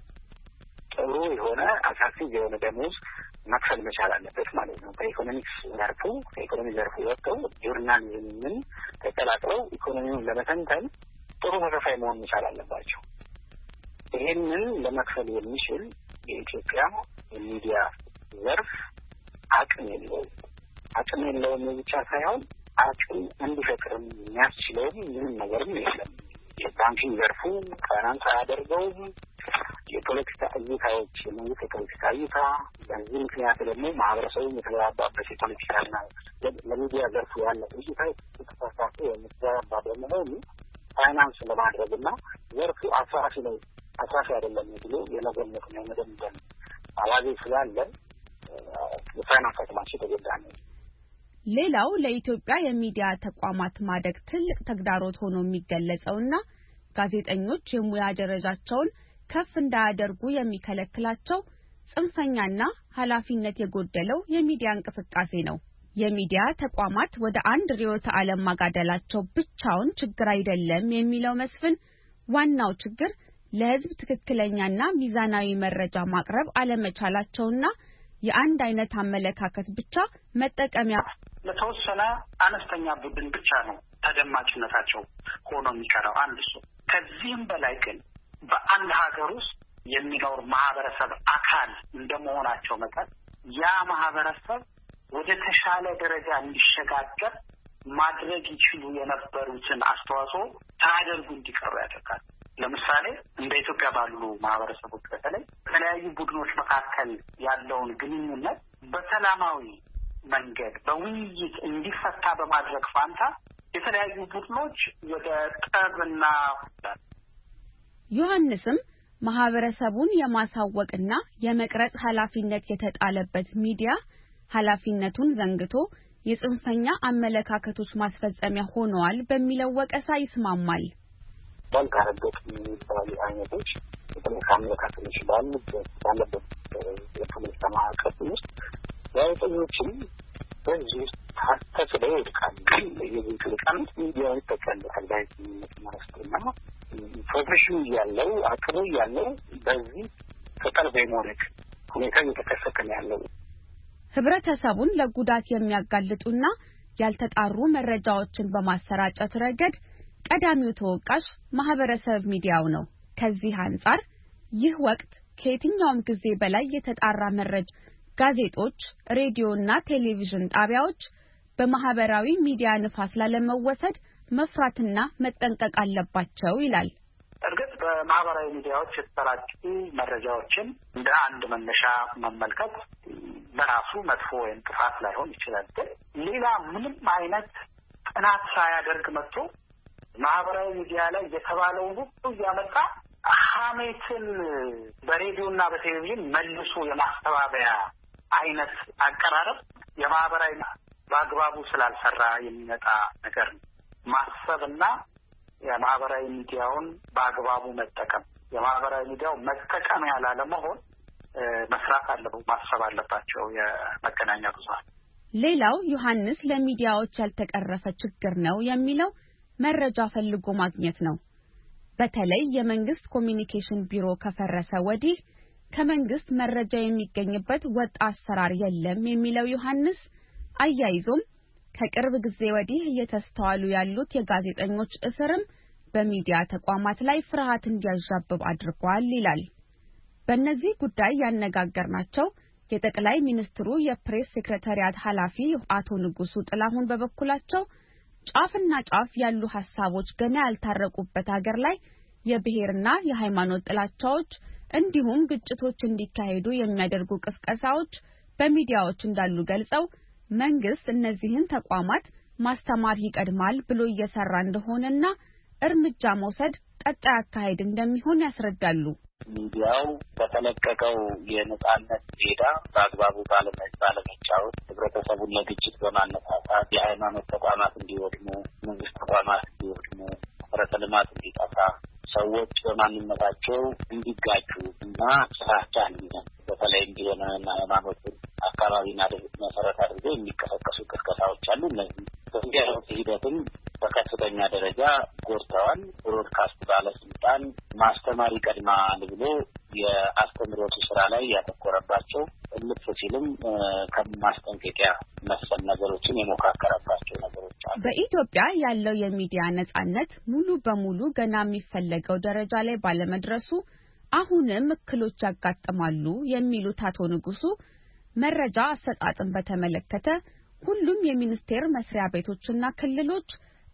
Speaker 4: ጥሩ የሆነ አሳሳቢ የሆነ ደሞዝ መክፈል መቻል አለበት ማለት ነው። ከኢኮኖሚክስ ዘርፉ ወጥተው ጆርናሊዝምን ተቀላቅለው ኢኮኖሚውን ለመተንተን ጥሩ ተከፋይ መሆን መቻል አለባቸው። ይህንን ለመክፈል የሚችል የኢትዮጵያ የሚዲያ ዘርፍ አቅም የለውም ብቻ ሳይሆን አቅም እንዲፈጥርም የሚያስችለውም ምንም ነገርም የለም። የባንኪንግ ዘርፉ ፋይናንስ አያደርገውም። የፖለቲካ እይታዎች የመንግስት የፖለቲካ እይታ በዚህ ምክንያት ደግሞ ማህበረሰቡ የተገባባበት የፖለቲካና ለሚዲያ ዘርፉ ያለ እይታ የተሳሳተ የሚገባ በመሆኑ ፋይናንስ ለማድረግና ዘርፉ አስራፊ አይደለም ብሎ የመገመትና የመደምደም አዋዜ ስላለ የፋይናንስ አቅማቸው ተጎዳ ነው።
Speaker 8: ሌላው ለኢትዮጵያ የሚዲያ ተቋማት ማደግ ትልቅ ተግዳሮት ሆኖ የሚገለጸውና ጋዜጠኞች የሙያ ደረጃቸውን ከፍ እንዳያደርጉ የሚከለክላቸው ጽንፈኛና ኃላፊነት የጎደለው የሚዲያ እንቅስቃሴ ነው። የሚዲያ ተቋማት ወደ አንድ ርዕዮተ ዓለም ማጋደላቸው ብቻውን ችግር አይደለም የሚለው መስፍን ዋናው ችግር ለሕዝብ ትክክለኛና ሚዛናዊ መረጃ ማቅረብ አለመቻላቸውና የአንድ አይነት አመለካከት ብቻ መጠቀሚያ
Speaker 4: ለተወሰነ አነስተኛ ቡድን ብቻ ነው ተደማጭነታቸው ሆኖ የሚቀረው አንድ እሱ። ከዚህም በላይ ግን በአንድ ሀገር ውስጥ የሚኖር ማህበረሰብ አካል እንደመሆናቸው መጠን ያ ማህበረሰብ ወደ ተሻለ ደረጃ እንዲሸጋገር ማድረግ ይችሉ የነበሩትን አስተዋጽኦ ሳያደርጉ እንዲቀሩ ያደርጋል። ለምሳሌ እንደ ኢትዮጵያ ባሉ ማህበረሰቦች በተለይ በተለያዩ ቡድኖች መካከል ያለውን ግንኙነት በሰላማዊ መንገድ በውይይት እንዲፈታ በማድረግ ፋንታ የተለያዩ ቡድኖች ወደ ጠብና
Speaker 8: ዮሐንስም ማህበረሰቡን የማሳወቅና የመቅረጽ ኃላፊነት የተጣለበት ሚዲያ ኃላፊነቱን ዘንግቶ የጽንፈኛ አመለካከቶች ማስፈጸሚያ ሆነዋል በሚለው ወቀሳ ይስማማል።
Speaker 4: ባልካረበት የሚባሉ አይነቶች ከአመለካከት ባለበት የፖለቲካ ማዕቀፍ ውስጥ ጋዜጠኞችም በዚህ ውስጥ ተስለው ይወድቃሉ። የዚህ ትልቃነት ሚዲያው ይጠቀምበታል። ጋዜጠኝነት ማለትና ፕሮፌሽኑ ያለው አቅሙ ያለው በዚህ ተቀልበ የመውደቅ ሁኔታ እየተከሰተ ነው ያለው።
Speaker 8: ህብረተሰቡን ለጉዳት የሚያጋልጡና ያልተጣሩ መረጃዎችን በማሰራጨት ረገድ ቀዳሚው ተወቃሽ ማህበረሰብ ሚዲያው ነው። ከዚህ አንፃር ይህ ወቅት ከየትኛውም ጊዜ በላይ የተጣራ መረጃ ጋዜጦች፣ ሬዲዮና ቴሌቪዥን ጣቢያዎች በማህበራዊ ሚዲያ ንፋስ ላለመወሰድ መፍራትና መጠንቀቅ አለባቸው ይላል።
Speaker 4: እርግጥ በማህበራዊ ሚዲያዎች የተሰራጩ መረጃዎችን እንደ አንድ መነሻ መመልከት በራሱ መጥፎ ወይም ጥፋት ላይሆን ይችላል። ሌላ ምንም አይነት ጥናት ሳያደርግ መጥቶ ማህበራዊ ሚዲያ ላይ የተባለው ሁሉ እያመጣ ሐሜትን በሬዲዮና በቴሌቪዥን መልሶ የማስተባበያ አይነት አቀራረብ የማህበራዊ በአግባቡ ስላልሰራ የሚመጣ ነገር ነው። ማሰብና የማህበራዊ ሚዲያውን በአግባቡ መጠቀም የማህበራዊ ሚዲያው መጠቀሚያ ላለመሆን መስራት አለበት፣ ማሰብ አለባቸው የመገናኛ ብዙሃን።
Speaker 8: ሌላው ዮሐንስ ለሚዲያዎች ያልተቀረፈ ችግር ነው የሚለው መረጃ ፈልጎ ማግኘት ነው። በተለይ የመንግስት ኮሚኒኬሽን ቢሮ ከፈረሰ ወዲህ ከመንግስት መረጃ የሚገኝበት ወጥ አሰራር የለም የሚለው ዮሐንስ አያይዞም ከቅርብ ጊዜ ወዲህ እየተስተዋሉ ያሉት የጋዜጠኞች እስርም በሚዲያ ተቋማት ላይ ፍርሃት እንዲያዣብብ አድርጓል ይላል። በእነዚህ ጉዳይ ያነጋገርናቸው የጠቅላይ ሚኒስትሩ የፕሬስ ሴክሬታሪያት ኃላፊ አቶ ንጉሱ ጥላሁን በበኩላቸው ጫፍና ጫፍ ያሉ ሐሳቦች ገና ያልታረቁበት ሀገር ላይ የብሔርና የሃይማኖት ጥላቻዎች እንዲሁም ግጭቶች እንዲካሄዱ የሚያደርጉ ቅስቀሳዎች በሚዲያዎች እንዳሉ ገልጸው መንግስት እነዚህን ተቋማት ማስተማር ይቀድማል ብሎ እየሰራ እንደሆነና እርምጃ መውሰድ ቀጣይ አካሄድ እንደሚሆን ያስረዳሉ።
Speaker 4: ሚዲያው በተለቀቀው የነጻነት ሜዳ በአግባቡ ባለመጫወት ህብረተሰቡን ለግጭት በማነሳሳት የሃይማኖት ተቋማት እንዲወድሙ፣ መንግስት ተቋማት እንዲወድሙ፣ መሰረተ ልማት እንዲጠፋ፣ ሰዎች በማንነታቸው እንዲጋጩ እና ስራቻ እንዲሆን በተለይ እንዲሆነ ሃይማኖትን አካባቢና መሰረት አድርገው የሚቀሰቀሱ ቅስቀሳዎች አሉ። እነዚህ በሚዲያው ሂደትም በከፍተኛ ደረጃ ጎድተዋል። ብሮድካስት ባለስልጣን ማስተማር ይቀድማል ብሎ የአስተምሮቱ ስራ ላይ ያተኮረባቸው ልፍ ሲልም ከማስጠንቀቂያ መሰል ነገሮችን የሞካከረባቸው ነገሮች አሉ።
Speaker 8: በኢትዮጵያ ያለው የሚዲያ ነጻነት ሙሉ በሙሉ ገና የሚፈለገው ደረጃ ላይ ባለመድረሱ አሁንም እክሎች ያጋጥማሉ የሚሉት አቶ ንጉሱ መረጃ አሰጣጥን በተመለከተ ሁሉም የሚኒስቴር መስሪያ ቤቶችና ክልሎች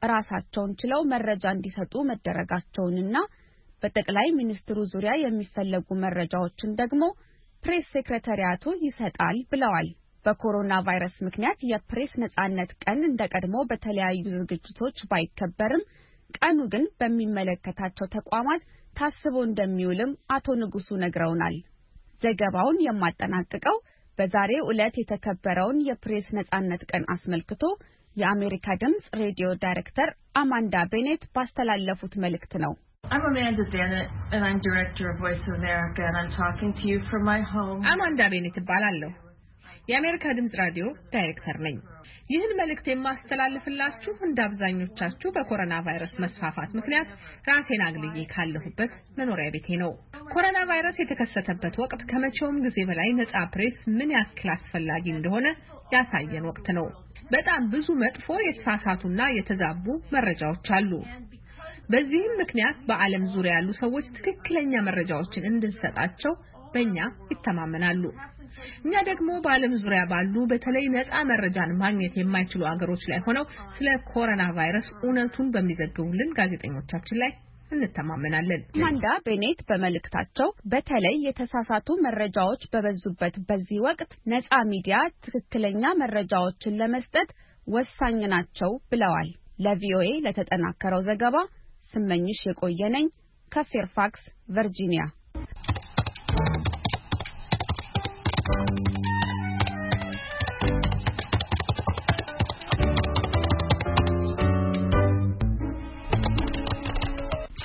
Speaker 8: ራሳቸውን ችለው መረጃ እንዲሰጡ መደረጋቸውንና በጠቅላይ ሚኒስትሩ ዙሪያ የሚፈለጉ መረጃዎችን ደግሞ ፕሬስ ሴክሬታሪያቱ ይሰጣል ብለዋል። በኮሮና ቫይረስ ምክንያት የፕሬስ ነጻነት ቀን እንደቀድሞ በተለያዩ ዝግጅቶች ባይከበርም ቀኑ ግን በሚመለከታቸው ተቋማት ታስቦ እንደሚውልም አቶ ንጉሱ ነግረውናል። ዘገባውን የማጠናቅቀው በዛሬው ዕለት የተከበረውን የፕሬስ ነጻነት ቀን አስመልክቶ የአሜሪካ ድምጽ ሬዲዮ ዳይሬክተር አማንዳ ቤኔት ባስተላለፉት መልእክት ነው።
Speaker 2: I'm Amanda Bennett and I'm director of Voice of America and I'm talking to you from my home.
Speaker 3: አማንዳ ቤኔት እባላለሁ። የአሜሪካ ድምጽ ራዲዮ ዳይሬክተር ነኝ። ይህን መልእክት የማስተላልፍላችሁ እንደ አብዛኞቻችሁ በኮሮና ቫይረስ መስፋፋት ምክንያት ራሴን አግልዬ ካለሁበት መኖሪያ ቤቴ ነው። ኮሮና ቫይረስ የተከሰተበት ወቅት ከመቼውም ጊዜ በላይ ነጻ ፕሬስ ምን ያክል አስፈላጊ እንደሆነ ያሳየን ወቅት ነው። በጣም ብዙ መጥፎ የተሳሳቱና የተዛቡ መረጃዎች አሉ። በዚህም ምክንያት በዓለም ዙሪያ ያሉ ሰዎች ትክክለኛ መረጃዎችን እንድንሰጣቸው በእኛ ይተማመናሉ። እኛ ደግሞ በዓለም ዙሪያ ባሉ በተለይ ነፃ መረጃን ማግኘት የማይችሉ አገሮች ላይ ሆነው ስለ ኮሮና ቫይረስ እውነቱን በሚዘግቡልን ጋዜጠኞቻችን ላይ እንተማመናለን።
Speaker 8: አማንዳ ቤኔት በመልእክታቸው በተለይ የተሳሳቱ መረጃዎች በበዙበት በዚህ ወቅት ነፃ ሚዲያ ትክክለኛ መረጃዎችን ለመስጠት ወሳኝ ናቸው ብለዋል። ለቪኦኤ ለተጠናከረው ዘገባ ስመኝሽ የቆየነኝ ከፌርፋክስ ቨርጂኒያ።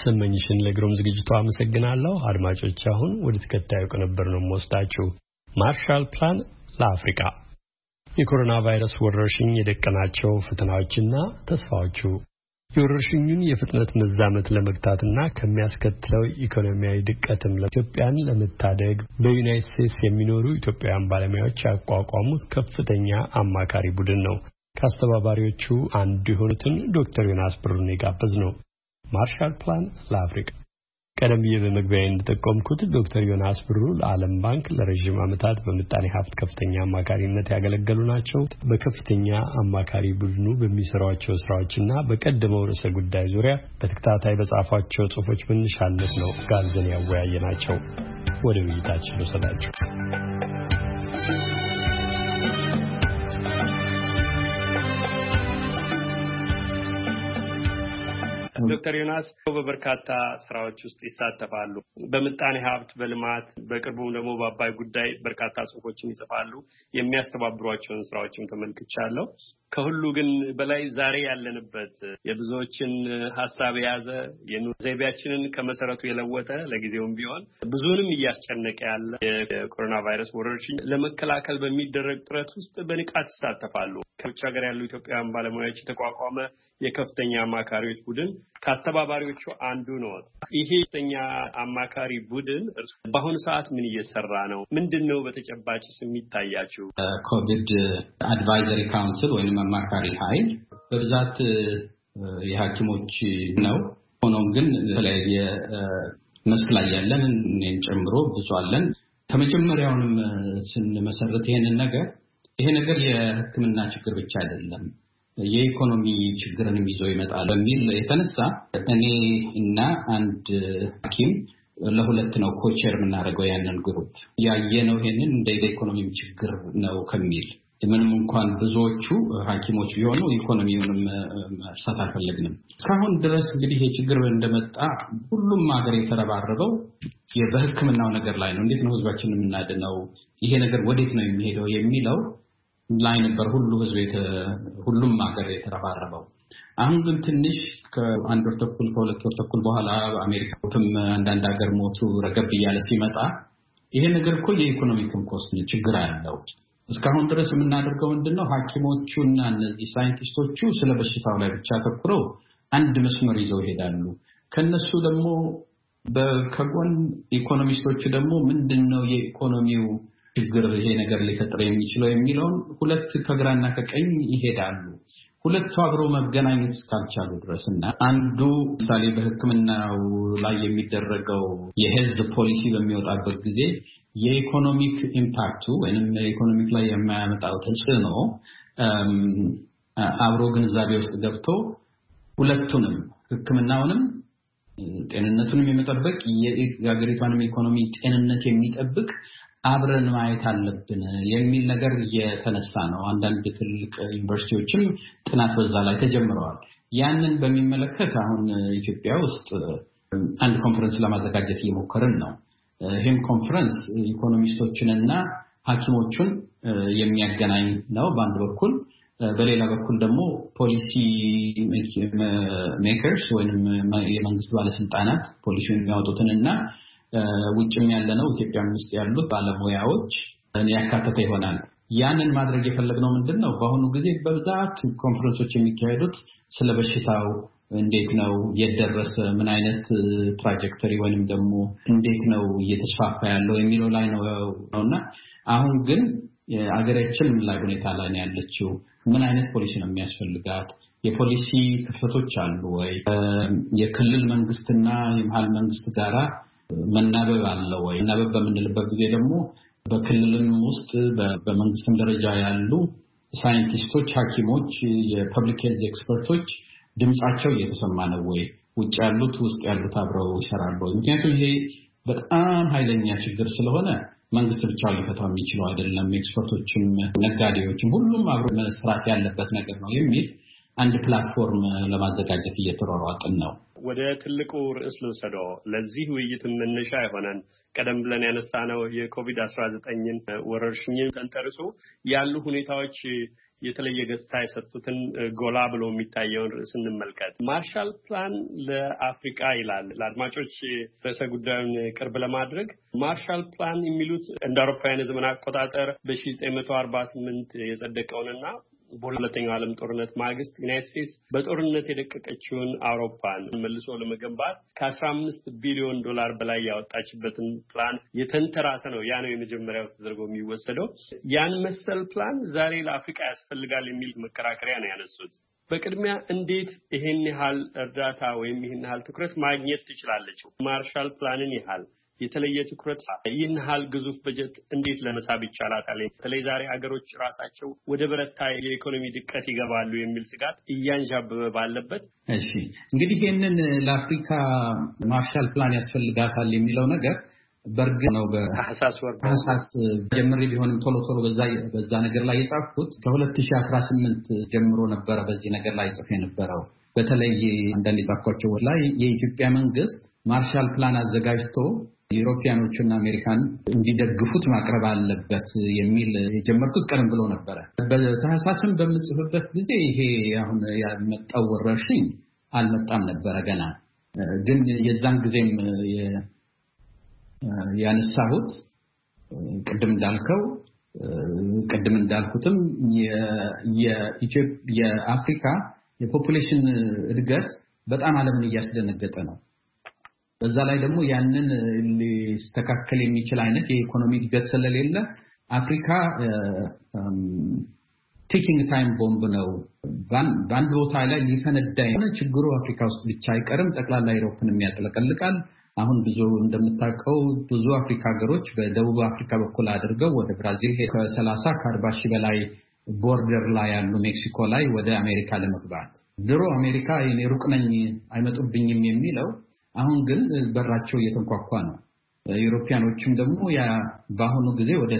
Speaker 1: ስመኝሽን ለግሩም ዝግጅቱ አመሰግናለሁ። አድማጮች አሁን ወደ ተከታዩ ቅንብር ነው የምወስዳችሁ። ማርሻል ፕላን ለአፍሪካ የኮሮና ቫይረስ ወረርሽኝ የደቀናቸው ፈተናዎችና ተስፋዎቹ የወረርሽኙን የፍጥነት መዛመት ለመግታትና ከሚያስከትለው ኢኮኖሚያዊ ድቀትም ለኢትዮጵያን ለመታደግ በዩናይትድ ስቴትስ የሚኖሩ ኢትዮጵያውያን ባለሙያዎች ያቋቋሙት ከፍተኛ አማካሪ ቡድን ነው። ከአስተባባሪዎቹ አንዱ የሆኑትን ዶክተር ዮናስ ብሩን የጋበዝ ነው። ማርሻል ፕላን ለአፍሪካ ቀደም ብዬ በመግቢያዬ እንደጠቆምኩት ዶክተር ዮናስ ብሩ ለዓለም ባንክ ለረጅም ዓመታት በምጣኔ ሀብት ከፍተኛ አማካሪነት ያገለገሉ ናቸው። በከፍተኛ አማካሪ ቡድኑ በሚሰሯቸው ስራዎችና በቀደመው ርዕሰ ጉዳይ ዙሪያ በተከታታይ በጻፏቸው ጽሑፎች መነሻነት ነው ጋብዘን ያወያየናቸው። ወደ ውይይታችን ልውሰዳችሁ። ዶክተር ዮናስ በበርካታ ስራዎች ውስጥ ይሳተፋሉ። በምጣኔ ሀብት፣ በልማት፣ በቅርቡም ደግሞ በአባይ ጉዳይ በርካታ ጽሑፎችን ይጽፋሉ። የሚያስተባብሯቸውን ስራዎችም ተመልክቻለሁ። ከሁሉ ግን በላይ ዛሬ ያለንበት የብዙዎችን ሀሳብ የያዘ የኑሮ ዘይቤያችንን ከመሰረቱ የለወጠ ለጊዜውም ቢሆን ብዙንም እያስጨነቀ ያለ የኮሮና ቫይረስ ወረርሽኝ ለመከላከል በሚደረግ ጥረት ውስጥ በንቃት ይሳተፋሉ። ከውጭ ሀገር ያሉ ኢትዮጵያውያን ባለሙያዎች የተቋቋመ የከፍተኛ አማካሪዎች ቡድን ከአስተባባሪዎቹ አንዱ ነው። ይሄ ከፍተኛ አማካሪ ቡድን በአሁኑ ሰዓት ምን እየሰራ ነው? ምንድነው በተጨባጭ የሚታያችሁ?
Speaker 5: ኮቪድ አድቫይዘሪ ካውንስል ወይም አማካሪ ኃይል በብዛት የሐኪሞች ነው። ሆኖም ግን የተለያየ መስክ ላይ ያለን እኔን ጨምሮ ብዙ አለን። ከመጀመሪያውንም ስንመሰረት ይሄ ነገር የሕክምና ችግር ብቻ አይደለም፣ የኢኮኖሚ ችግርንም ይዞ ይመጣል በሚል የተነሳ እኔ እና አንድ ሐኪም ለሁለት ነው ኮቸር የምናደርገው ያንን ግሩፕ ያየነው ይሄንን እንደ ኢኮኖሚ ችግር ነው ከሚል ምንም እንኳን ብዙዎቹ ሐኪሞች ቢሆኑ ኢኮኖሚውንም መርሳት አልፈለግንም። እስካሁን ድረስ እንግዲህ ይሄ ችግር እንደመጣ ሁሉም ሀገር የተረባረበው በሕክምናው ነገር ላይ ነው። እንዴት ነው ህዝባችንን የምናድነው? ይሄ ነገር ወዴት ነው የሚሄደው የሚለው ላይ ነበር ሁሉም ሀገር የተረባረበው። አሁን ግን ትንሽ ከአንድ ወር ተኩል ከሁለት ወር ተኩል በኋላ አሜሪካም አንዳንድ ሀገር ሞቱ ረገብ እያለ ሲመጣ ይሄ ነገር እኮ የኢኮኖሚክም ኮስት ችግር አለው። እስካሁን ድረስ የምናደርገው ምንድነው? ሐኪሞቹና እነዚህ ሳይንቲስቶቹ ስለ በሽታው ላይ ብቻ ተኩረው አንድ መስመር ይዘው ይሄዳሉ። ከነሱ ደግሞ ከጎን ኢኮኖሚስቶቹ ደግሞ ምንድነው የኢኮኖሚው ችግር ይሄ ነገር ሊፈጥር የሚችለው የሚለውን ሁለት ከግራና ከቀኝ ይሄዳሉ። ሁለቱ አብረው መገናኘት እስካልቻሉ ድረስና አንዱ ምሳሌ በሕክምናው ላይ የሚደረገው የሄልዝ ፖሊሲ በሚወጣበት ጊዜ የኢኮኖሚክ ኢምፓክቱ ወይንም ኢኮኖሚክ ላይ የሚያመጣው ተጽዕኖ አብሮ ግንዛቤ ውስጥ ገብቶ ሁለቱንም ሕክምናውንም ጤንነቱንም የሚጠብቅ የሀገሪቷንም ኢኮኖሚ ጤንነት የሚጠብቅ አብረን ማየት አለብን የሚል ነገር የተነሳ ነው። አንዳንድ ትልቅ ዩኒቨርሲቲዎችም ጥናት በዛ ላይ ተጀምረዋል። ያንን በሚመለከት አሁን ኢትዮጵያ ውስጥ አንድ ኮንፈረንስ ለማዘጋጀት እየሞከርን ነው። ይህም ኮንፈረንስ ኢኮኖሚስቶችንና ሐኪሞቹን የሚያገናኝ ነው በአንድ በኩል። በሌላ በኩል ደግሞ ፖሊሲ ሜከርስ ወይም የመንግስት ባለስልጣናት ፖሊሲውን የሚያወጡትንና ውጭም ያለነው ኢትዮጵያ ውስጥ ያሉት ባለሙያዎች ያካተተ ይሆናል። ያንን ማድረግ የፈለግነው ምንድነው? በአሁኑ ጊዜ በብዛት ኮንፈረንሶች የሚካሄዱት ስለ በሽታው እንዴት ነው የደረሰ ምን አይነት ትራጀክተሪ ወይንም ደግሞ እንዴት ነው እየተስፋፋ ያለው የሚለው ላይ ነውና አሁን ግን አገራችን ምን ላይ ሁኔታ ላይ ነው ያለችው? ምን አይነት ፖሊሲ ነው የሚያስፈልጋት? የፖሊሲ ክፍተቶች አሉ ወይ? የክልል መንግስትና የመሃል መንግስት ጋራ መናበብ አለ ወይ? መናበብ በምንልበት ጊዜ ደግሞ በክልልም ውስጥ በመንግስትም ደረጃ ያሉ ሳይንቲስቶች፣ ሐኪሞች፣ የፐብሊክ ሄልዝ ኤክስፐርቶች ድምጻቸው እየተሰማ ነው ወይ? ውጭ ያሉት ውስጥ ያሉት አብረው ይሰራሉ? ምክንያቱም ይሄ በጣም ኃይለኛ ችግር ስለሆነ መንግስት ብቻውን ሊፈታው የሚችለው አይደለም። ኤክስፐርቶችም፣ ነጋዴዎችም ሁሉም አብሮ መስራት ያለበት ነገር ነው የሚል አንድ ፕላትፎርም ለማዘጋጀት እየተሯሯጥን ነው።
Speaker 1: ወደ ትልቁ ርዕስ ልውሰደው። ለዚህ ውይይት መነሻ የሆነን ቀደም ብለን ያነሳነው የኮቪድ-19 ወረርሽኝን ተንተርሶ ያሉ ሁኔታዎች የተለየ ገጽታ የሰጡትን ጎላ ብሎ የሚታየውን ርዕስ እንመልከት። ማርሻል ፕላን ለአፍሪካ ይላል። ለአድማጮች ርዕሰ ጉዳዩን ቅርብ ለማድረግ ማርሻል ፕላን የሚሉት እንደ አውሮፓውያን ዘመን አቆጣጠር በ1948 የጸደቀውንና በሁለተኛው ዓለም ጦርነት ማግስት ዩናይትድ ስቴትስ በጦርነት የደቀቀችውን አውሮፓን መልሶ ለመገንባት ከ15 ቢሊዮን ዶላር በላይ ያወጣችበትን ፕላን የተንተራሰ ነው። ያ ነው የመጀመሪያው ተደርጎ የሚወሰደው። ያን መሰል ፕላን ዛሬ ለአፍሪካ ያስፈልጋል የሚል መከራከሪያ ነው ያነሱት። በቅድሚያ እንዴት ይሄን ያህል እርዳታ ወይም ይሄን ያህል ትኩረት ማግኘት ትችላለች? ማርሻል ፕላንን ያህል የተለየ ትኩረት ይህን ያህል ግዙፍ በጀት እንዴት ለመሳብ ይቻላታል? በተለይ ዛሬ ሀገሮች ራሳቸው ወደ በረታ የኢኮኖሚ ድቀት ይገባሉ የሚል ስጋት እያንዣበበ ባለበት።
Speaker 5: እሺ እንግዲህ ይህንን ለአፍሪካ ማርሻል ፕላን ያስፈልጋታል የሚለው ነገር በርግጥ ነው በታህሳስ ጀምሬ ቢሆንም ቶሎ በዛ ነገር ላይ የጻፍኩት ከ2018 ጀምሮ ነበረ። በዚህ ነገር ላይ ጽፌ የነበረው በተለይ አንዳንድ የጻፍኳቸው ላይ የኢትዮጵያ መንግስት ማርሻል ፕላን አዘጋጅቶ ዩሮፒያኖችና አሜሪካን እንዲደግፉት ማቅረብ አለበት የሚል የጀመርኩት ቀደም ብሎ ነበረ። በታህሳስም በምጽፍበት ጊዜ ይሄ አሁን ያመጣው ወረርሽኝ አልመጣም ነበረ ገና። ግን የዛን ጊዜም ያነሳሁት ቅድም እንዳልኩትም የአፍሪካ የፖፑሌሽን እድገት በጣም ዓለምን እያስደነገጠ ነው። በዛ ላይ ደግሞ ያንን ሊስተካከል የሚችል አይነት የኢኮኖሚ እድገት ስለሌለ አፍሪካ ቲኪንግ ታይም ቦምብ ነው። በአንድ ቦታ ላይ ሊፈነዳ የሆነ ችግሩ አፍሪካ ውስጥ ብቻ አይቀርም፣ ጠቅላላ አውሮፓንም ያጥለቀልቃል። አሁን እንደምታውቀው ብዙ አፍሪካ ሀገሮች በደቡብ አፍሪካ በኩል አድርገው ወደ ብራዚል ከ40 ሺህ በላይ ቦርደር ላይ ያሉ ሜክሲኮ ላይ ወደ አሜሪካ ለመግባት ድሮ አሜሪካ የኔ ሩቅ ነኝ አይመጡብኝም የሚለው አሁን ግን በራቸው እየተንኳኳ ነው። ዩሮፒያኖችም ደግሞ በአሁኑ ጊዜ ወደ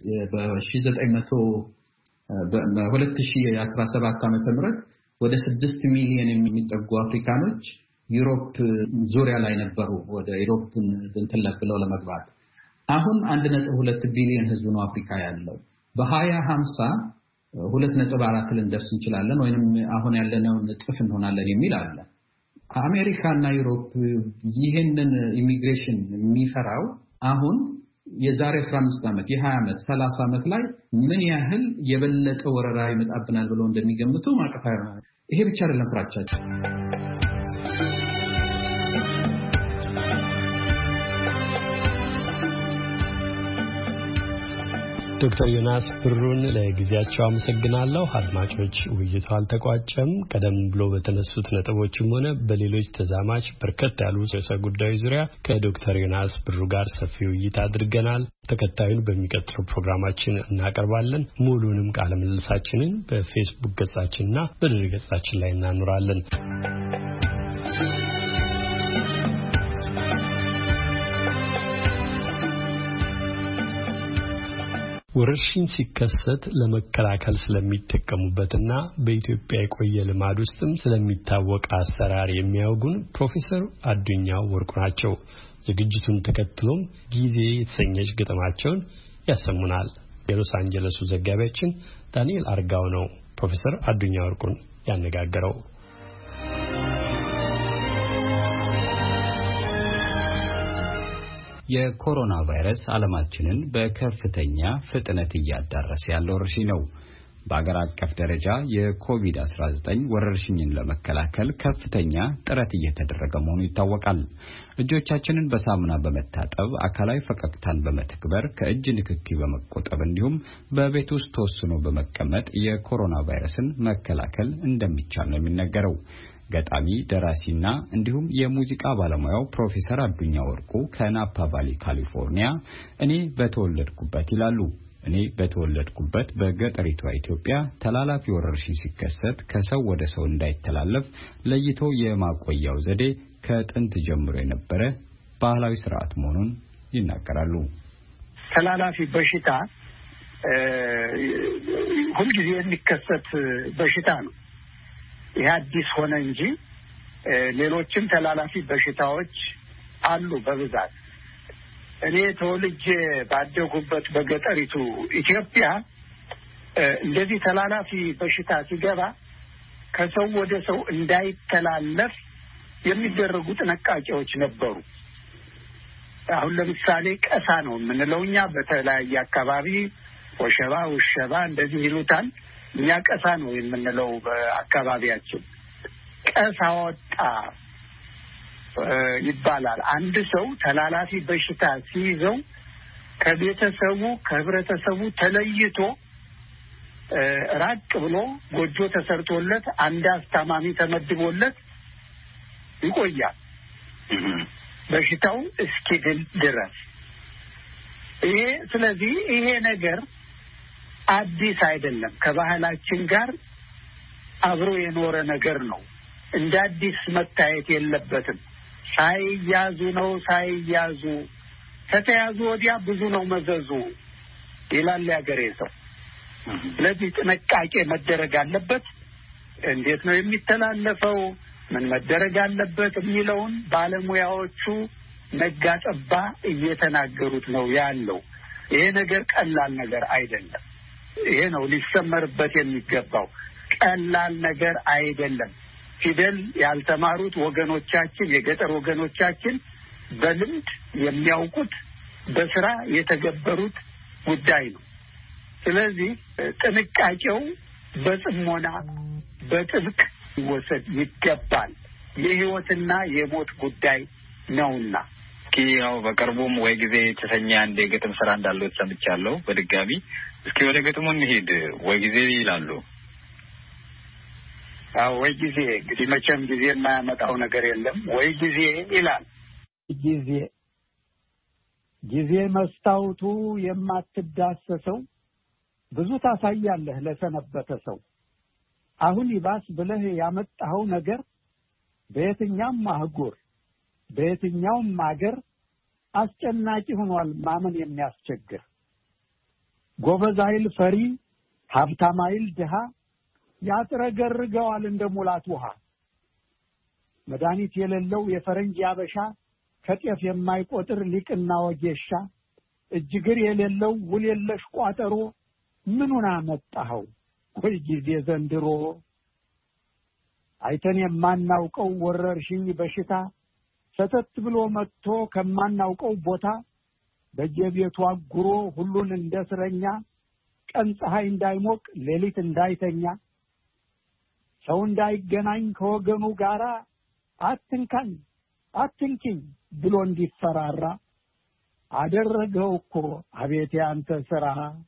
Speaker 5: 2017 ዓመተ ምህረት ወደ 6 ሚሊዮን የሚጠጉ አፍሪካኖች ዩሮፕ ዙሪያ ላይ ነበሩ ወደ ዩሮፕ ብለው ለመግባት። አሁን 1.2 ቢሊዮን ህዝብ ነው አፍሪካ ያለው። በ2050 2.4 ልንደርስ እንችላለን ወይንም አሁን ያለነው እጥፍ እንሆናለን የሚል አለ። አሜሪካና ዩሮፕ ይሄንን ኢሚግሬሽን የሚፈራው አሁን የዛሬ 15 ዓመት የ20 ዓመት 30 ዓመት ላይ ምን ያህል የበለጠ ወረራ ይመጣብናል ብለው እንደሚገምቱ ማቀፋ ይሄ ብቻ አይደለም ፍራቻቸው።
Speaker 1: ዶክተር ዮናስ ብሩን ለጊዜያቸው አመሰግናለሁ። አድማጮች ውይይቱ አልተቋጨም። ቀደም ብሎ በተነሱት ነጥቦችም ሆነ በሌሎች ተዛማች በርከት ያሉ ርዕሰ ጉዳዮች ዙሪያ ከዶክተር ዮናስ ብሩ ጋር ሰፊ ውይይት አድርገናል። ተከታዩን በሚቀጥለው ፕሮግራማችን እናቀርባለን። ሙሉንም ቃለ ምልልሳችንን በፌስቡክ ገጻችንና በድረ ገጻችን ላይ እናኖራለን። ወረርሽኝ ሲከሰት ለመከላከል ስለሚጠቀሙበትና በኢትዮጵያ የቆየ ልማድ ውስጥም ስለሚታወቅ አሰራር የሚያውጉን ፕሮፌሰር አዱኛው ወርቁ ናቸው። ዝግጅቱን ተከትሎም ጊዜ የተሰኘች ግጥማቸውን ያሰሙናል። የሎስ አንጀለሱ ዘጋቢያችን ዳንኤል አርጋው ነው ፕሮፌሰር አዱኛው ወርቁን ያነጋገረው።
Speaker 9: የኮሮና ቫይረስ ዓለማችንን በከፍተኛ ፍጥነት እያዳረሰ ያለው ወረርሽኝ ነው። በአገር አቀፍ ደረጃ የኮቪድ-19 ወረርሽኝን ለመከላከል ከፍተኛ ጥረት እየተደረገ መሆኑ ይታወቃል። እጆቻችንን በሳሙና በመታጠብ አካላዊ ፈቀቅታን በመተግበር ከእጅ ንክኪ በመቆጠብ እንዲሁም በቤት ውስጥ ተወስኖ በመቀመጥ የኮሮና ቫይረስን መከላከል እንደሚቻል ነው የሚነገረው። ገጣሚ ደራሲና እንዲሁም የሙዚቃ ባለሙያው ፕሮፌሰር አዱኛው ወርቁ ከናፓ ቫሊ ካሊፎርኒያ እኔ በተወለድኩበት ይላሉ። እኔ በተወለድኩበት በገጠሪቷ ኢትዮጵያ ተላላፊ ወረርሽኝ ሲከሰት ከሰው ወደ ሰው እንዳይተላለፍ ለይቶ የማቆያው ዘዴ ከጥንት ጀምሮ የነበረ ባህላዊ ስርዓት መሆኑን ይናገራሉ።
Speaker 4: ተላላፊ በሽታ ሁልጊዜ የሚከሰት በሽታ ነው። ይህ አዲስ ሆነ እንጂ ሌሎችም ተላላፊ በሽታዎች አሉ በብዛት። እኔ ተወልጄ ባደጉበት በገጠሪቱ ኢትዮጵያ
Speaker 10: እንደዚህ ተላላፊ በሽታ ሲገባ ከሰው ወደ ሰው እንዳይተላለፍ የሚደረጉ ጥንቃቄዎች ነበሩ። አሁን ለምሳሌ ቀሳ ነው የምንለው እኛ በተለያየ አካባቢ ወሸባ እንደዚህ ይሉታል። እኛ ቀሳ ነው የምንለው በአካባቢያችን። ቀሳ ወጣ ይባላል። አንድ ሰው ተላላፊ በሽታ ሲይዘው ከቤተሰቡ ከህብረተሰቡ ተለይቶ ራቅ ብሎ ጎጆ ተሰርቶለት አንድ አስታማሚ ተመድቦለት ይቆያል በሽታው እስኪድን ድረስ። ስለዚህ ይሄ ነገር አዲስ አይደለም፣ ከባህላችን ጋር አብሮ የኖረ ነገር ነው። እንደ አዲስ መታየት የለበትም። ሳይያዙ ከተያዙ ወዲያ ብዙ ነው መዘዙ ይላል ያገሬ ሰው። ስለዚህ ጥንቃቄ መደረግ አለበት። እንዴት ነው የሚተላለፈው፣ ምን መደረግ አለበት የሚለውን ባለሙያዎቹ ነጋጠባ እየተናገሩት ነው ያለው። ይሄ ነገር ቀላል ነገር አይደለም። ይሄ ነው ሊሰመርበት የሚገባው። ቀላል ነገር አይደለም። ፊደል ያልተማሩት ወገኖቻችን፣ የገጠር ወገኖቻችን በልምድ የሚያውቁት በስራ የተገበሩት ጉዳይ ነው። ስለዚህ ጥንቃቄው በጽሞና በጥብቅ ይወሰድ ይገባል። የህይወትና የሞት ጉዳይ ነውና።
Speaker 11: ያው በቅርቡም ወይ ጊዜ የተሰኘ አንድ የግጥም ስራ እንዳለው ሰምቻለሁ። በድጋሚ እስኪ ወደ ግጥሙ እንሂድ። ወይ ጊዜ ይላሉ።
Speaker 10: ወይ ጊዜ እንግዲህ መቼም ጊዜ የማያመጣው ነገር የለም። ወይ ጊዜ ይላል። ጊዜ መስታወቱ የማትዳሰሰው ብዙ ታሳያለህ ለሰነበተ ሰው። አሁን ይባስ ብለህ ያመጣኸው ነገር በየትኛውም አህጉር በየትኛውም አገር አስጨናቂ ሆኗል ማመን የሚያስቸግር። ጎበዝ ኃይል ፈሪ፣ ሀብታም ኃይል ድሃ ያጥረገርገዋል እንደ ሙላት ውሃ። መድኃኒት የሌለው የፈረንጅ ያበሻ ከጤፍ የማይቆጥር ሊቅና ወጌሻ እጅግር የሌለው ውል የለሽ ቋጠሮ ምኑን አመጣኸው ወይ ጊዜ ዘንድሮ። አይተን የማናውቀው ወረርሽኝ በሽታ ሰተት ብሎ መጥቶ ከማናውቀው ቦታ በየቤቱ አጉሮ ሁሉን እንደ እስረኛ ቀን ፀሐይ እንዳይሞቅ ሌሊት እንዳይተኛ ሰው እንዳይገናኝ ከወገኑ ጋራ አትንካኝ አትንኪኝ ብሎ እንዲፈራራ አደረገው እኮ አቤት ያንተ ስራ።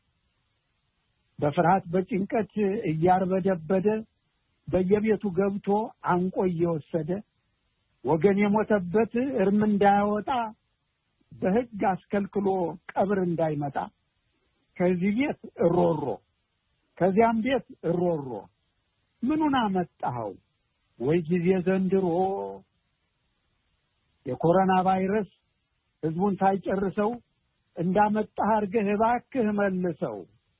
Speaker 10: በፍርሃት በጭንቀት እያርበደበደ በየቤቱ ገብቶ አንቆ እየወሰደ ወገን የሞተበት እርም እንዳያወጣ በሕግ አስከልክሎ ቀብር እንዳይመጣ ከዚህ ቤት እሮሮ ከዚያም ቤት እሮሮ ምኑን አመጣኸው ወይ ጊዜ ዘንድሮ። የኮሮና ቫይረስ ህዝቡን ሳይጨርሰው እንዳመጣህ አድርገህ እባክህ መልሰው።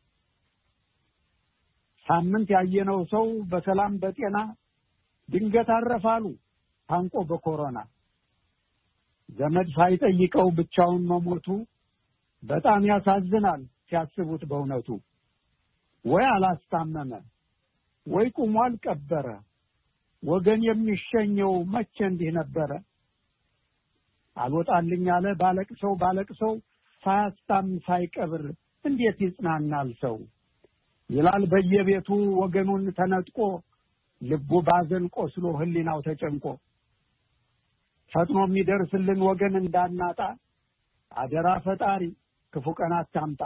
Speaker 10: ሳምንት ያየነው ሰው በሰላም በጤና ድንገት አረፋሉ ታንቆ በኮሮና። ዘመድ ሳይጠይቀው ብቻውን መሞቱ በጣም ያሳዝናል ሲያስቡት በእውነቱ። ወይ አላስታመመ ወይ ቁሟል ቀበረ ወገን የሚሸኘው መቼ እንዲህ ነበረ። አልወጣልኝ አለ ባለቅሰው ሳያስታም ሳይቀብር እንዴት ይጽናናል ሰው ይላል በየቤቱ ወገኑን ተነጥቆ ልቡ ባዘን ቆስሎ ህሊናው ተጨንቆ። ፈጥኖ የሚደርስልን ወገን እንዳናጣ አደራ ፈጣሪ ክፉ ቀን አታምጣ።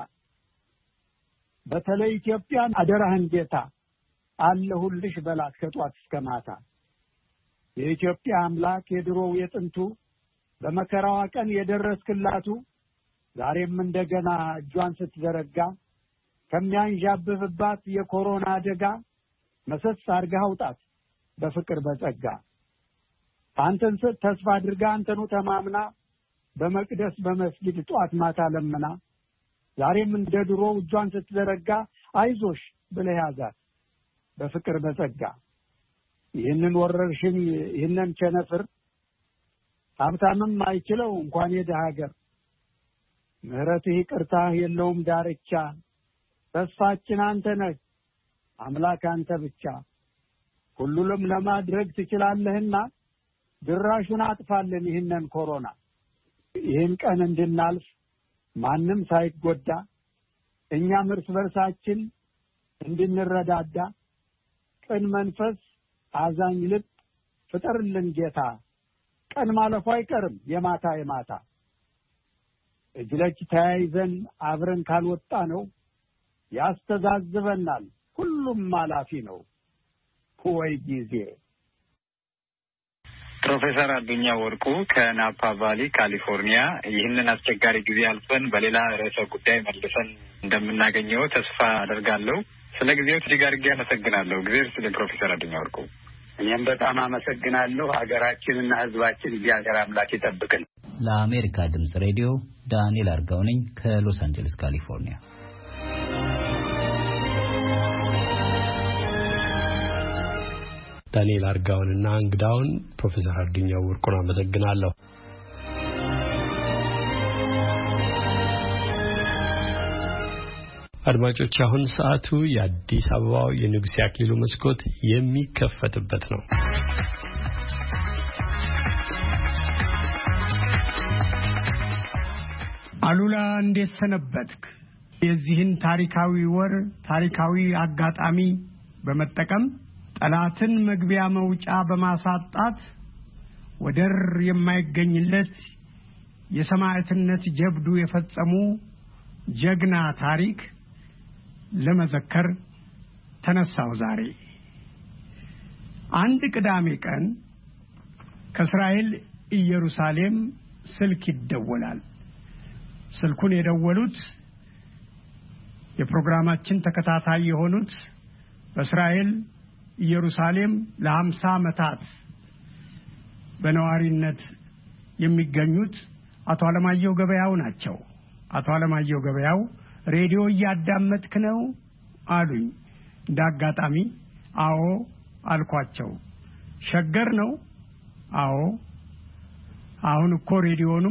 Speaker 10: በተለይ ኢትዮጵያን አደራህን ጌታ አለሁልሽ በላት ከጧት እስከ ማታ። የኢትዮጵያ አምላክ የድሮው የጥንቱ በመከራዋ ቀን የደረስክላቱ ዛሬም እንደገና እጇን ስትዘረጋ ከሚያንዣብብባት የኮሮና አደጋ መሰስ አድርጋ አውጣት በፍቅር በጸጋ። አንተን ተስፋ አድርጋ አንተኑ ተማምና በመቅደስ በመስጊድ ጧት ማታ ለምና ዛሬም እንደ ድሮ እጇን ስትዘረጋ አይዞሽ ብለህ ያዛት በፍቅር በጸጋ። ይህንን ወረርሽኝ ይህንን ቸነፍር ሀብታምም አይችለው እንኳን የደሃ ሀገር። ምህረትህ ይቅርታህ የለውም ዳርቻ ተስፋችን አንተ ነህ አምላክ አንተ ብቻ ሁሉንም ለማድረግ ትችላለህና ድራሹን አጥፋልን ይህንን ኮሮና ይህን ቀን እንድናልፍ ማንም ሳይጎዳ እኛም እርስ በርሳችን እንድንረዳዳ ቅን መንፈስ አዛኝ ልብ ፍጠርልን ጌታ ቀን ማለፉ አይቀርም የማታ እጅ ለእጅ ተያይዘን አብረን ካልወጣ ነው ያስተዛዝበናል ሁሉም ማላፊ ነው ወይ ጊዜ
Speaker 11: ፕሮፌሰር አዱኛ ወርቁ ከናፓ ቫሊ ካሊፎርኒያ ይህንን አስቸጋሪ ጊዜ አልፈን በሌላ ርዕሰ ጉዳይ መልሰን እንደምናገኘው ተስፋ አደርጋለሁ። ስለ ጊዜው እጅግ አድርጌ አመሰግናለሁ። እግዚአብሔር ስለ ፕሮፌሰር አዱኛ ወርቁ
Speaker 10: እኔም በጣም አመሰግናለሁ። ሀገራችንና ሕዝባችን እግዚአብሔር አምላክ ይጠብቅልን።
Speaker 12: ለአሜሪካ ድምጽ ሬዲዮ ዳንኤል አርጋው ነኝ ከሎስ አንጀለስ ካሊፎርኒያ።
Speaker 1: ዳንኤል አርጋውንና እንግዳውን ፕሮፌሰር አዱኛ ወርቁን አመሰግናለሁ። አድማጮች አሁን ሰዓቱ የአዲስ አበባው የንጉሴ አክሊሉ መስኮት የሚከፈትበት ነው።
Speaker 13: አሉላ እንዴት ሰነበትክ? የዚህን ታሪካዊ ወር ታሪካዊ አጋጣሚ በመጠቀም ጠላትን መግቢያ መውጫ በማሳጣት ወደር የማይገኝለት የሰማዕትነት ጀብዱ የፈጸሙ ጀግና ታሪክ ለመዘከር ተነሳው። ዛሬ አንድ ቅዳሜ ቀን ከእስራኤል ኢየሩሳሌም ስልክ ይደወላል። ስልኩን የደወሉት የፕሮግራማችን ተከታታይ የሆኑት በእስራኤል ኢየሩሳሌም ለ50 ዓመታት በነዋሪነት የሚገኙት አቶ አለማየሁ ገበያው ናቸው። አቶ አለማየሁ ገበያው ሬዲዮ እያዳመጥክ ነው አሉኝ። እንዳጋጣሚ አዎ አልኳቸው። ሸገር ነው? አዎ። አሁን እኮ ሬዲዮኑ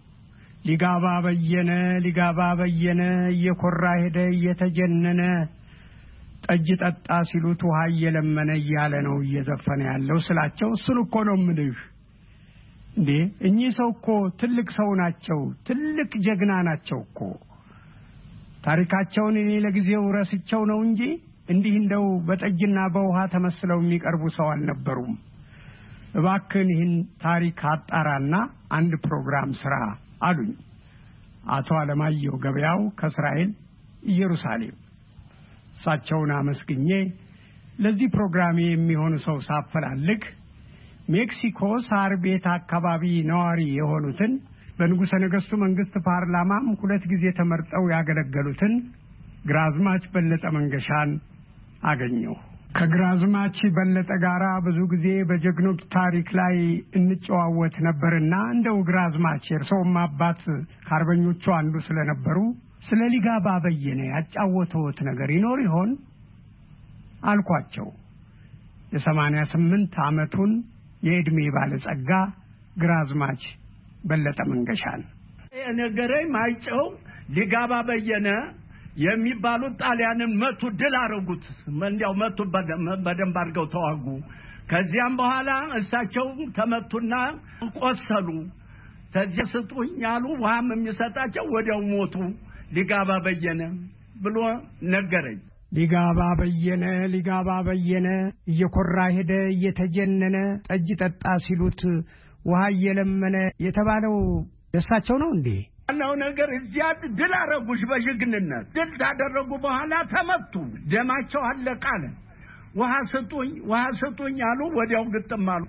Speaker 13: ሊጋባ በየነ እየኮራ ሄደ እየተጀነነ ጠጅ ጠጣ ሲሉት ውሃ እየለመነ እያለ ነው እየዘፈነ ያለው ስላቸው እሱን እኮ ነው የምልህ። እንዴ እኚህ ሰው እኮ ትልቅ ሰው ናቸው፣ ትልቅ ጀግና ናቸው እኮ። ታሪካቸውን እኔ ለጊዜው ረስቸው ነው እንጂ እንዲህ እንደው በጠጅና በውሃ ተመስለው የሚቀርቡ ሰው አልነበሩም። እባክህን ይህን ታሪክ አጣራና አንድ ፕሮግራም ስራ አሉኝ። አቶ አለማየሁ ገበያው ከእስራኤል ኢየሩሳሌም። እሳቸውን አመስግኜ ለዚህ ፕሮግራም የሚሆኑ ሰው ሳፈላልግ ሜክሲኮ ሳር ቤት አካባቢ ነዋሪ የሆኑትን በንጉሠ ነገሥቱ መንግስት ፓርላማም 2 ጊዜ ተመርጠው ያገለገሉትን ግራዝማች በለጠ መንገሻን አገኘሁ። ከግራዝማች በለጠ ጋራ ብዙ ጊዜ በጀግኖች ታሪክ ላይ እንጨዋወት ነበርና እንደው ግራዝማች የርሶም አባት ካርበኞቹ አንዱ ስለነበሩ ስለ ሊጋባ በየነ ያጫወተውት ነገር ይኖር ይሆን አልኳቸው። የ88 ዓመቱን የእድሜ ባለጸጋ ግራዝማች በለጠ መንገሻን
Speaker 10: የነገረኝ ማይጨው ሊጋባ በየነ የሚባሉት ጣሊያንን መቱ፣ ድል አረጉት። እንዲያው መቱ፣ በደንብ አድርገው ተዋጉ። ከዚያም በኋላ እሳቸው ተመቱና ቆሰሉ። ተዚህ ስጡኝ ያሉ ውሃም የሚሰጣቸው ወዲያው ሞቱ። ሊጋባ በየነ ብሎ ነገረኝ።
Speaker 13: ሊጋባ በየነ እየኮራ ሄደ እየተጀነነ ጠጅ ጠጣ ሲሉት ውሃ እየለመነ የተባለው ደሳቸው ነው እንዴ?
Speaker 10: ዋናው ነገር እዚያ ድል አረጉሽ በጀግንነት ድል ታደረጉ። በኋላ ተመቱ፣ ደማቸው አለቃለ። ውሃ ስጡኝ አሉ። ወዲያው ግጥም አሉ።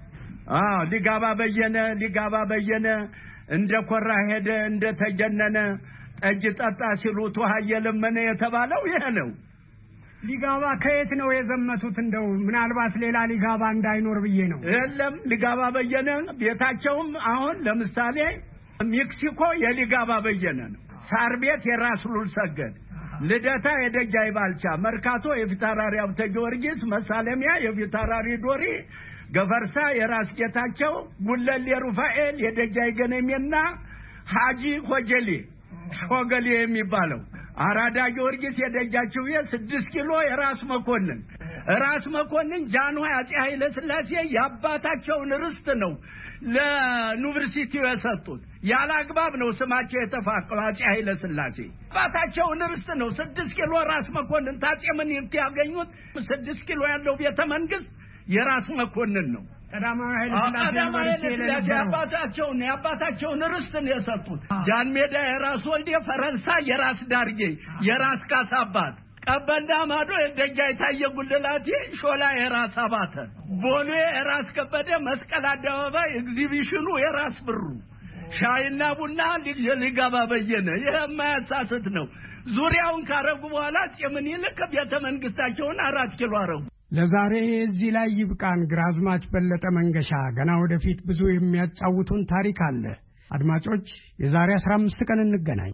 Speaker 10: ሊጋባ በየነ እንደ ኮራ ሄደ እንደ ተጀነነ ጠጅ ጠጣ ሲሉት ውሃ እየለመነ የተባለው ይሄ ነው።
Speaker 13: ሊጋባ ከየት ነው የዘመቱት? እንደው ምናልባት ሌላ ሊጋባ እንዳይኖር ብዬ ነው።
Speaker 10: የለም ሊጋባ በየነ ቤታቸውም አሁን ለምሳሌ ሜክሲኮ የሊጋባ በየነ ነው። ሳር ቤት የራስ ሉል ሰገድ፣ ልደታ የደጃይ ባልቻ፣ መርካቶ የፊታውራሪ አብተ ጊዮርጊስ፣ መሳለሚያ የፊታውራሪ ዶሪ፣ ገፈርሳ የራስ ጌታቸው፣ ጉለሌ ሩፋኤል የደጃይ ገነሜና ሀጂ ሆጀሌ ሾገሌ የሚባለው
Speaker 13: አራዳ ጊዮርጊስ የደጃችሁ 6 ኪሎ የራስ መኮንን ጃንሆይ አፄ ኃይለ ሥላሴ ያባታቸውን ርስት ነው ለዩኒቨርሲቲው የሰጡት። ያለ አግባብ ነው ስማቸው የተፋቀው አፄ ኃይለ ሥላሴ አባታቸውን ርስት ነው 6 ኪሎ ራስ መኮንን ታጼ ምን ያገኙት 6 ኪሎ ያለው ቤተ መንግስት የራስ መኮንን ነው።
Speaker 14: ቀዳማዊ ኃይለ ሥላሴ
Speaker 13: ያባታቸውን ርስት ነው የሰጡት። ጃን ሜዳ የራስ ወልዴ፣ ፈረንሳይ የራስ ዳርጌ የራስ ካሳባት፣ ቀበና ማዶ የደጃይ ታየ ጉልላቴ፣ ሾላ የራስ አባተ፣ ቦሌ የራስ ከበደ፣ መስቀል አደባባይ ኤግዚቢሽኑ የራስ ብሩ፣ ሻይና ቡና ሊገባ በየነ። የማያሳስት ነው። ዙሪያውን ካረጉ በኋላ ምኒልክ ቤተ መንግስታቸውን 4 ኪሎ አረጉ።
Speaker 14: ለዛሬ እዚህ ላይ ይብቃን። ግራዝማች በለጠ መንገሻ ገና ወደፊት ብዙ የሚያጫውቱን ታሪክ አለ። አድማጮች የዛሬ 15 ቀን እንገናኝ።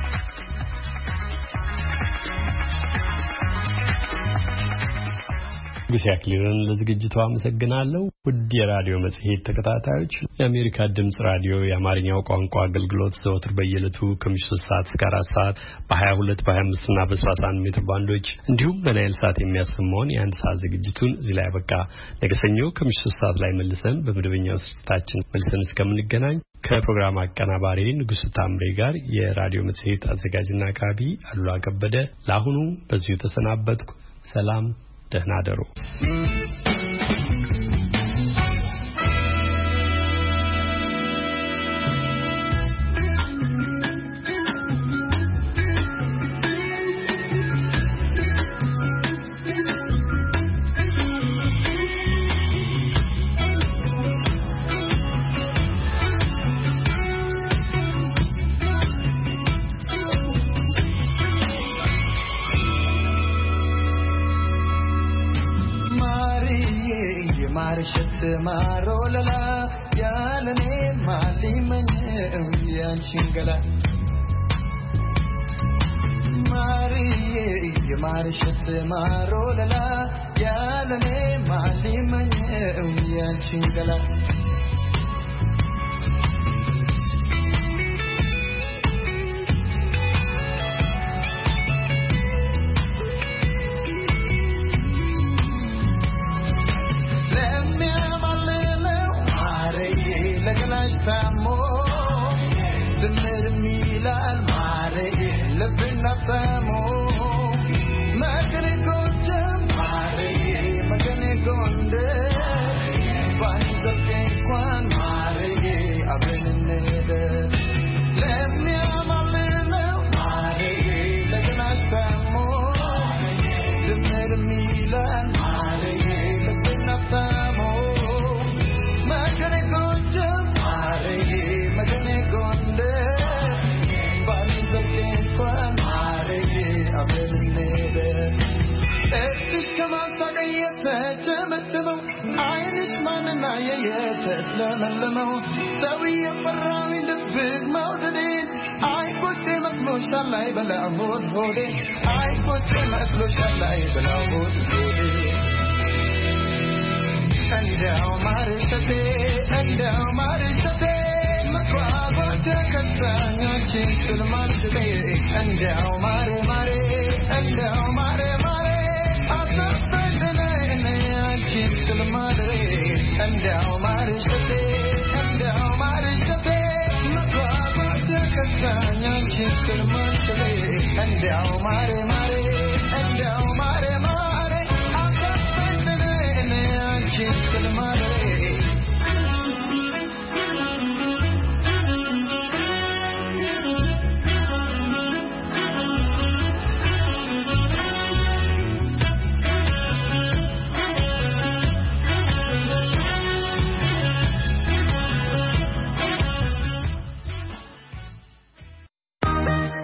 Speaker 1: ጉሲያክሊርን ለዝግጅቱ አመሰግናለሁ። ውድ የራዲዮ መጽሔት ተከታታዮች የአሜሪካ ድምጽ ራዲዮ የአማርኛው ቋንቋ አገልግሎት ዘወትር በየዕለቱ ከምሽቱ 3 ሰዓት እስከ 4 ሰዓት በ22 በ25 እና በ31 ሜትር ባንዶች እንዲሁም በናይል ሳት የሚያሰማውን የአንድ ሰዓት ዝግጅቱን እዚህ ላይ አበቃ። ነገ ሰኞ ከምሽቱ 3 ሰዓት ላይ መልሰን በመደበኛው ስርጭታችን መልሰን እስከምንገናኝ ከፕሮግራም አቀናባሪ ንጉሱ ታምሬ ጋር የራዲዮ መጽሔት አዘጋጅና አቅራቢ አሉላ ከበደ ለአሁኑ በዚሁ ተሰናበትኩ። ሰላም፣ ደህና ደሩ።
Speaker 15: ማሮለላ ያለኔ ማሊመኝ ያንቺንገላ ማሪዬ የማርሸት ማሮለላ ያለኔ ማሊመኝ ያንቺንገላ Samo, the Milan Mare, living up Samo, Maganico Mare, Maganico, find the Kwan Mare, I've been in there. Let me have a little Mare, living up Samo, the Milan Mare, living up Samo, Maganico. Magane gonde bandu ke kwan mare abelnede ekama sagayete chemechemo aynish manna yeyete slamallamo sawiya farrawi big mountain ay koche matlo shalai bala hod hode ay koche matlo shalai bala hod hode and mare sate Makwa kasanya chintul marche and mare asapedane ne chintul mare and mare sate makwa kasanya chintul marche and mare asapedane ne chintul mare